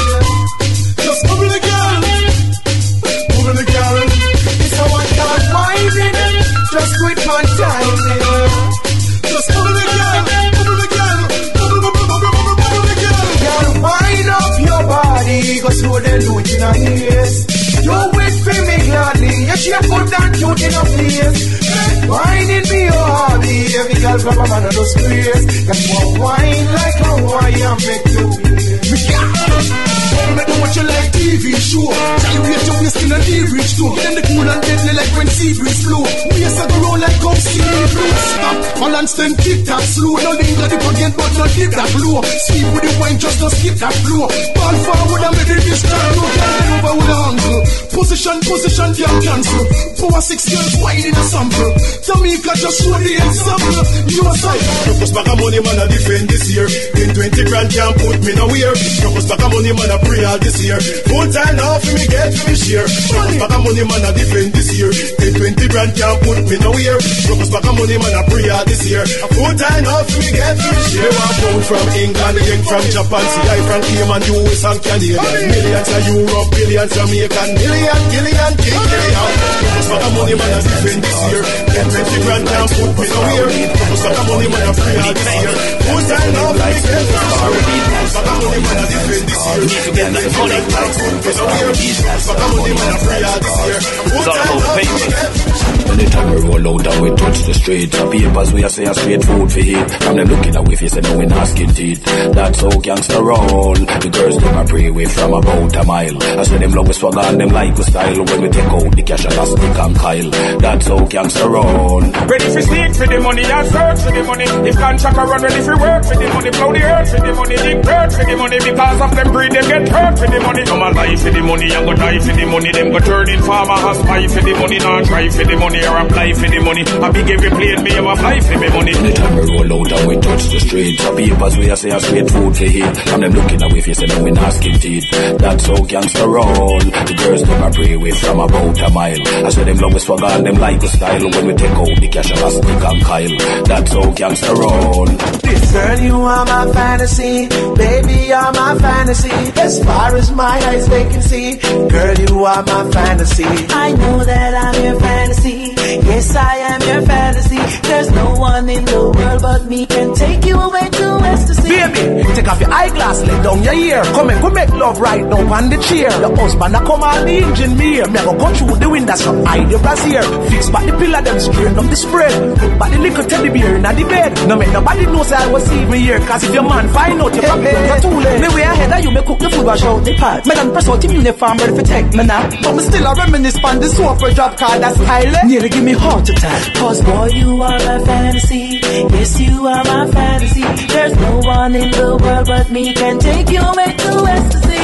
Just move the girl. Move the girl. It's a one called whining. Just do it one time. Just move the girl. Move the girl. Move, move, move, move, move, move the girl. Girl, wind up your body. Go slow then do it in a haze. You wait for me gladly. You should put that cute in a place. Whining be your hobby. Every girl from a man of those place. Cause you want wine like a Hawaiian make you feel. Make them watch you like T V show. Gyrate your waist in a leverage too. Then the cool and deadly like when sea breeze blow. Waist a go roll like come see blue. Stop, balance then kick that slow. No linger the again but not give that blow. Sweep with the wine just don't skip that flow. Ball forward and make it turn. No girl over with a angle. Position, position, can't cancel. Power six girls wide in a sample. Tamika just show the example. You a side. Focus back a money man a defend this year. In twenty grand can't put me nowhere. Focus back a money man a pray all this year. Full time now for me get for me share. Focus back a money man a defend this year. In twenty grand can't put me nowhere. Focus back a money man a pray all this year. Full time now for me get for me share. They want pound from England, yen from Japan, C I from Cayman, U S and Canadian. Millions of Europe, billions Jamaican, million, billion, king, billion. Focus back a money man a defend this year. In twenty grand can't put me nowhere. Focus back a money man a pray all this year. Full time now for me get for me share. Focus back a money man a defend this year. Get that money. It's all about payment. Anytime we roll out and we touch the street, the papers we say are straight food for eat. From them looking at we face and we not skin teeth. That's how gangsta roll. The girls them a pray with from about a mile. I say them love we swag on them like we style. When we take out the cash and a stick and Kyle. That's how gangsta roll. Ready for seek for the money and search for the money. If contract a run ready for work for the money. Plow the earth for the money. Dig dirt for the money. Because of them breed them get hurt for the money. Come alive for the money and go die for the money. Them go turn in farmer has spy for the money. Not try for the money or apply for the money. A big every plane me ever fly for me money. Anytime we roll out and we touch the street, the papers we say are straight food for eat. From them looking at we face and we not skin teeth. That's how gangsta roll. The girls them a pray with from about a mile. I say them love we swag on them like a style. When we take out the cash and a stick and Kyle. That's how gangsta roll. This girl you are my fantasy. Baby you're my fantasy. As far as my eyes they can see. Girl you are my fantasy. I know that I'm your fantasy. Yes, I am your fantasy. There's no one in the world but me can take you away to ecstasy. Baby, take off your eyeglass, lay down your ear. Come and go make love right now on the chair. The husband a come on the engine mirror. Me a go go through the window so hide the brassiere. Fix back the pillar, then straighten up the spread. Put back the little teddy bear in the bed. No make nobody know say I was even here. Cause if your man find out, you probably don't get too late. Me way ahead of you, me cook the food, wash out the pot. Me done press out the uniform, ready for take me now. But me still a reminisce on the sofa drop card that's silent. Nearly give me heart attack. Cause boy, you are my fantasy. Yes, you are my fantasy. There's no one in the world but me can take you away to ecstasy.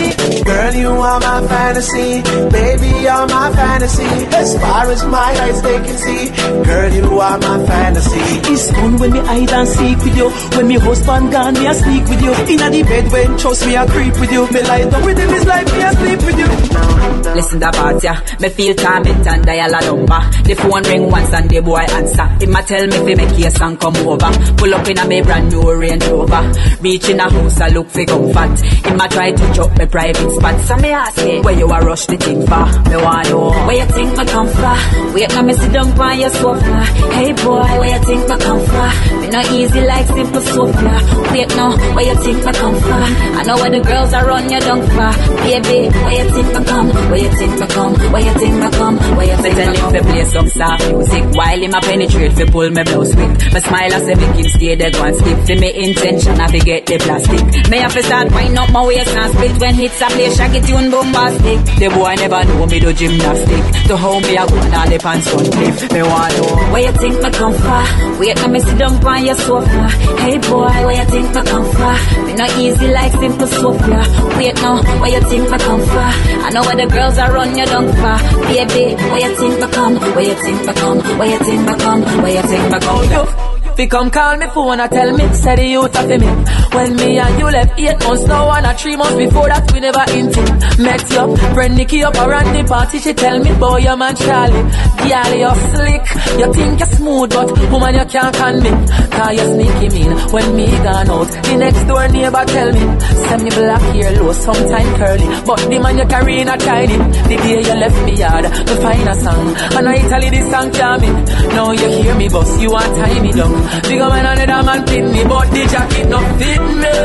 Girl, you are my fantasy. Baby, you're my fantasy. As far as my eyes they can see. Girl, you are my fantasy. It's fun when me hide and seek with you. When me husband gone, me a sneak with you. Inna the bed when trust me a creep with you. Me lie down with him, it's like me a sleep with you. Listen to part ya, me feel torment and dial a number. The phone ring once and the boy answer. Him a tell me fi make your son come over. Pull up in a me brand new Range Rover. Reach in a house I look fi comfort. Him a try to chop me private spot. So me ask him, where you a rush the thing for? Me want know where you think me come from. Wait now me sit down on your sofa. Hey boy, where you think me come from? Me not easy like simple sofa. Wait now, where you think me come from? I know where the girls are run you down for. Baby, where you think me come? Where you think me come? Where you think me come? Where you think me come? Tell him to play some soft music while him a penetrate fi pull me blouse quick. Me smile and say make him stay there go and skip. Fi me intention I fi get the plastic. Me have to start wind up my waist and split when hits a play shaggy tune bombastic. The boy never know me do gymnastic. To how me a go and all the pants on cliff. Me want know where you think me come from? Wait now me sit down on your sofa. Hey boy, where you think me come from? Me not easy like simple sofa. Wait now, where you think me come from? I know where the girls are run you down for. Baby, where you think me come? Where you think me come? Where you think me come? Where you think me come? Fi come call me phone and tell me, say the youth of me. When me and you left eight months now and a three months before that we never into. Met you, friend Nikki up around the party, she tell me, boy, your man Charlie. Girl, you're slick, you think you're smooth, but woman, you can't convict. Cause you sneaky mean, when me gone out, the next door neighbor tell me, send me black hair low, sometime curly, but the man you carry in a tiny. The day you left me yard, to find a song, and I tell you this song charming. Now you hear me boss, you want tie me down. Big man another man pin me, but the jacket not fit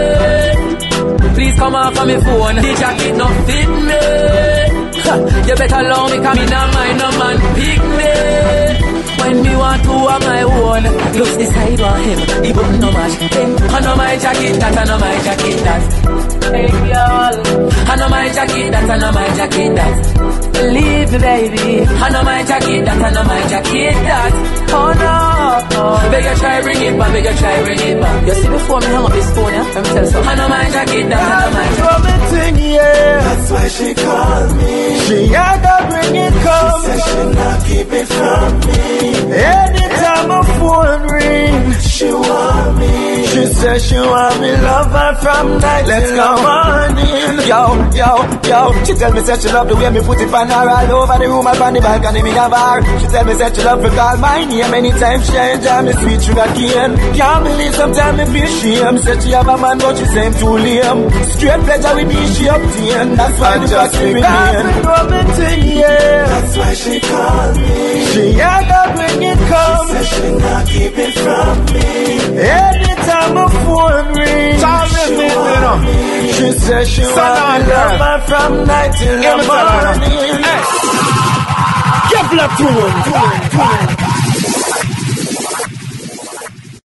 me. Please come off of me phone, the jacket not fit me. You better allow me, come in and mind no man pick me. When me want to have my own, looks decide on him, he wouldn't know much. I know my jacket, that I know my jacket, that. Hey y'all, I know my jacket, that I know my jacket, that. Believe me baby, I know my jacket, that I know my jacket, that. Oh no, oh. Beg you try bring it back, beg you try bring it back. You see before me hang up this phone, yeah? Let me tell you something. I know my jacket, that I know my jacket. Yeah. That's why she called me. She had to bring it come. She said she not keep it from me. Anytime a phone ring, she want me. She said she want me love her from night Let's till go. morning. Yo, yo, yo. She tell me that she love the way me put it on her all over the room, up on the balcony, me a bar. She tell me that she love to call my name anytime she enjoy me sweet sugar cane. Can't believe sometimes me feel shame. Said she have a man but she say him too lame. Straight pleasure with me she obtain. That's why the just remain. That's why she called me. She had to bring it come. She said she not keep it from me. Anytime a phone rings, she want me. She said she want me love her from night till the morning. Kevlar tune, tune, tune.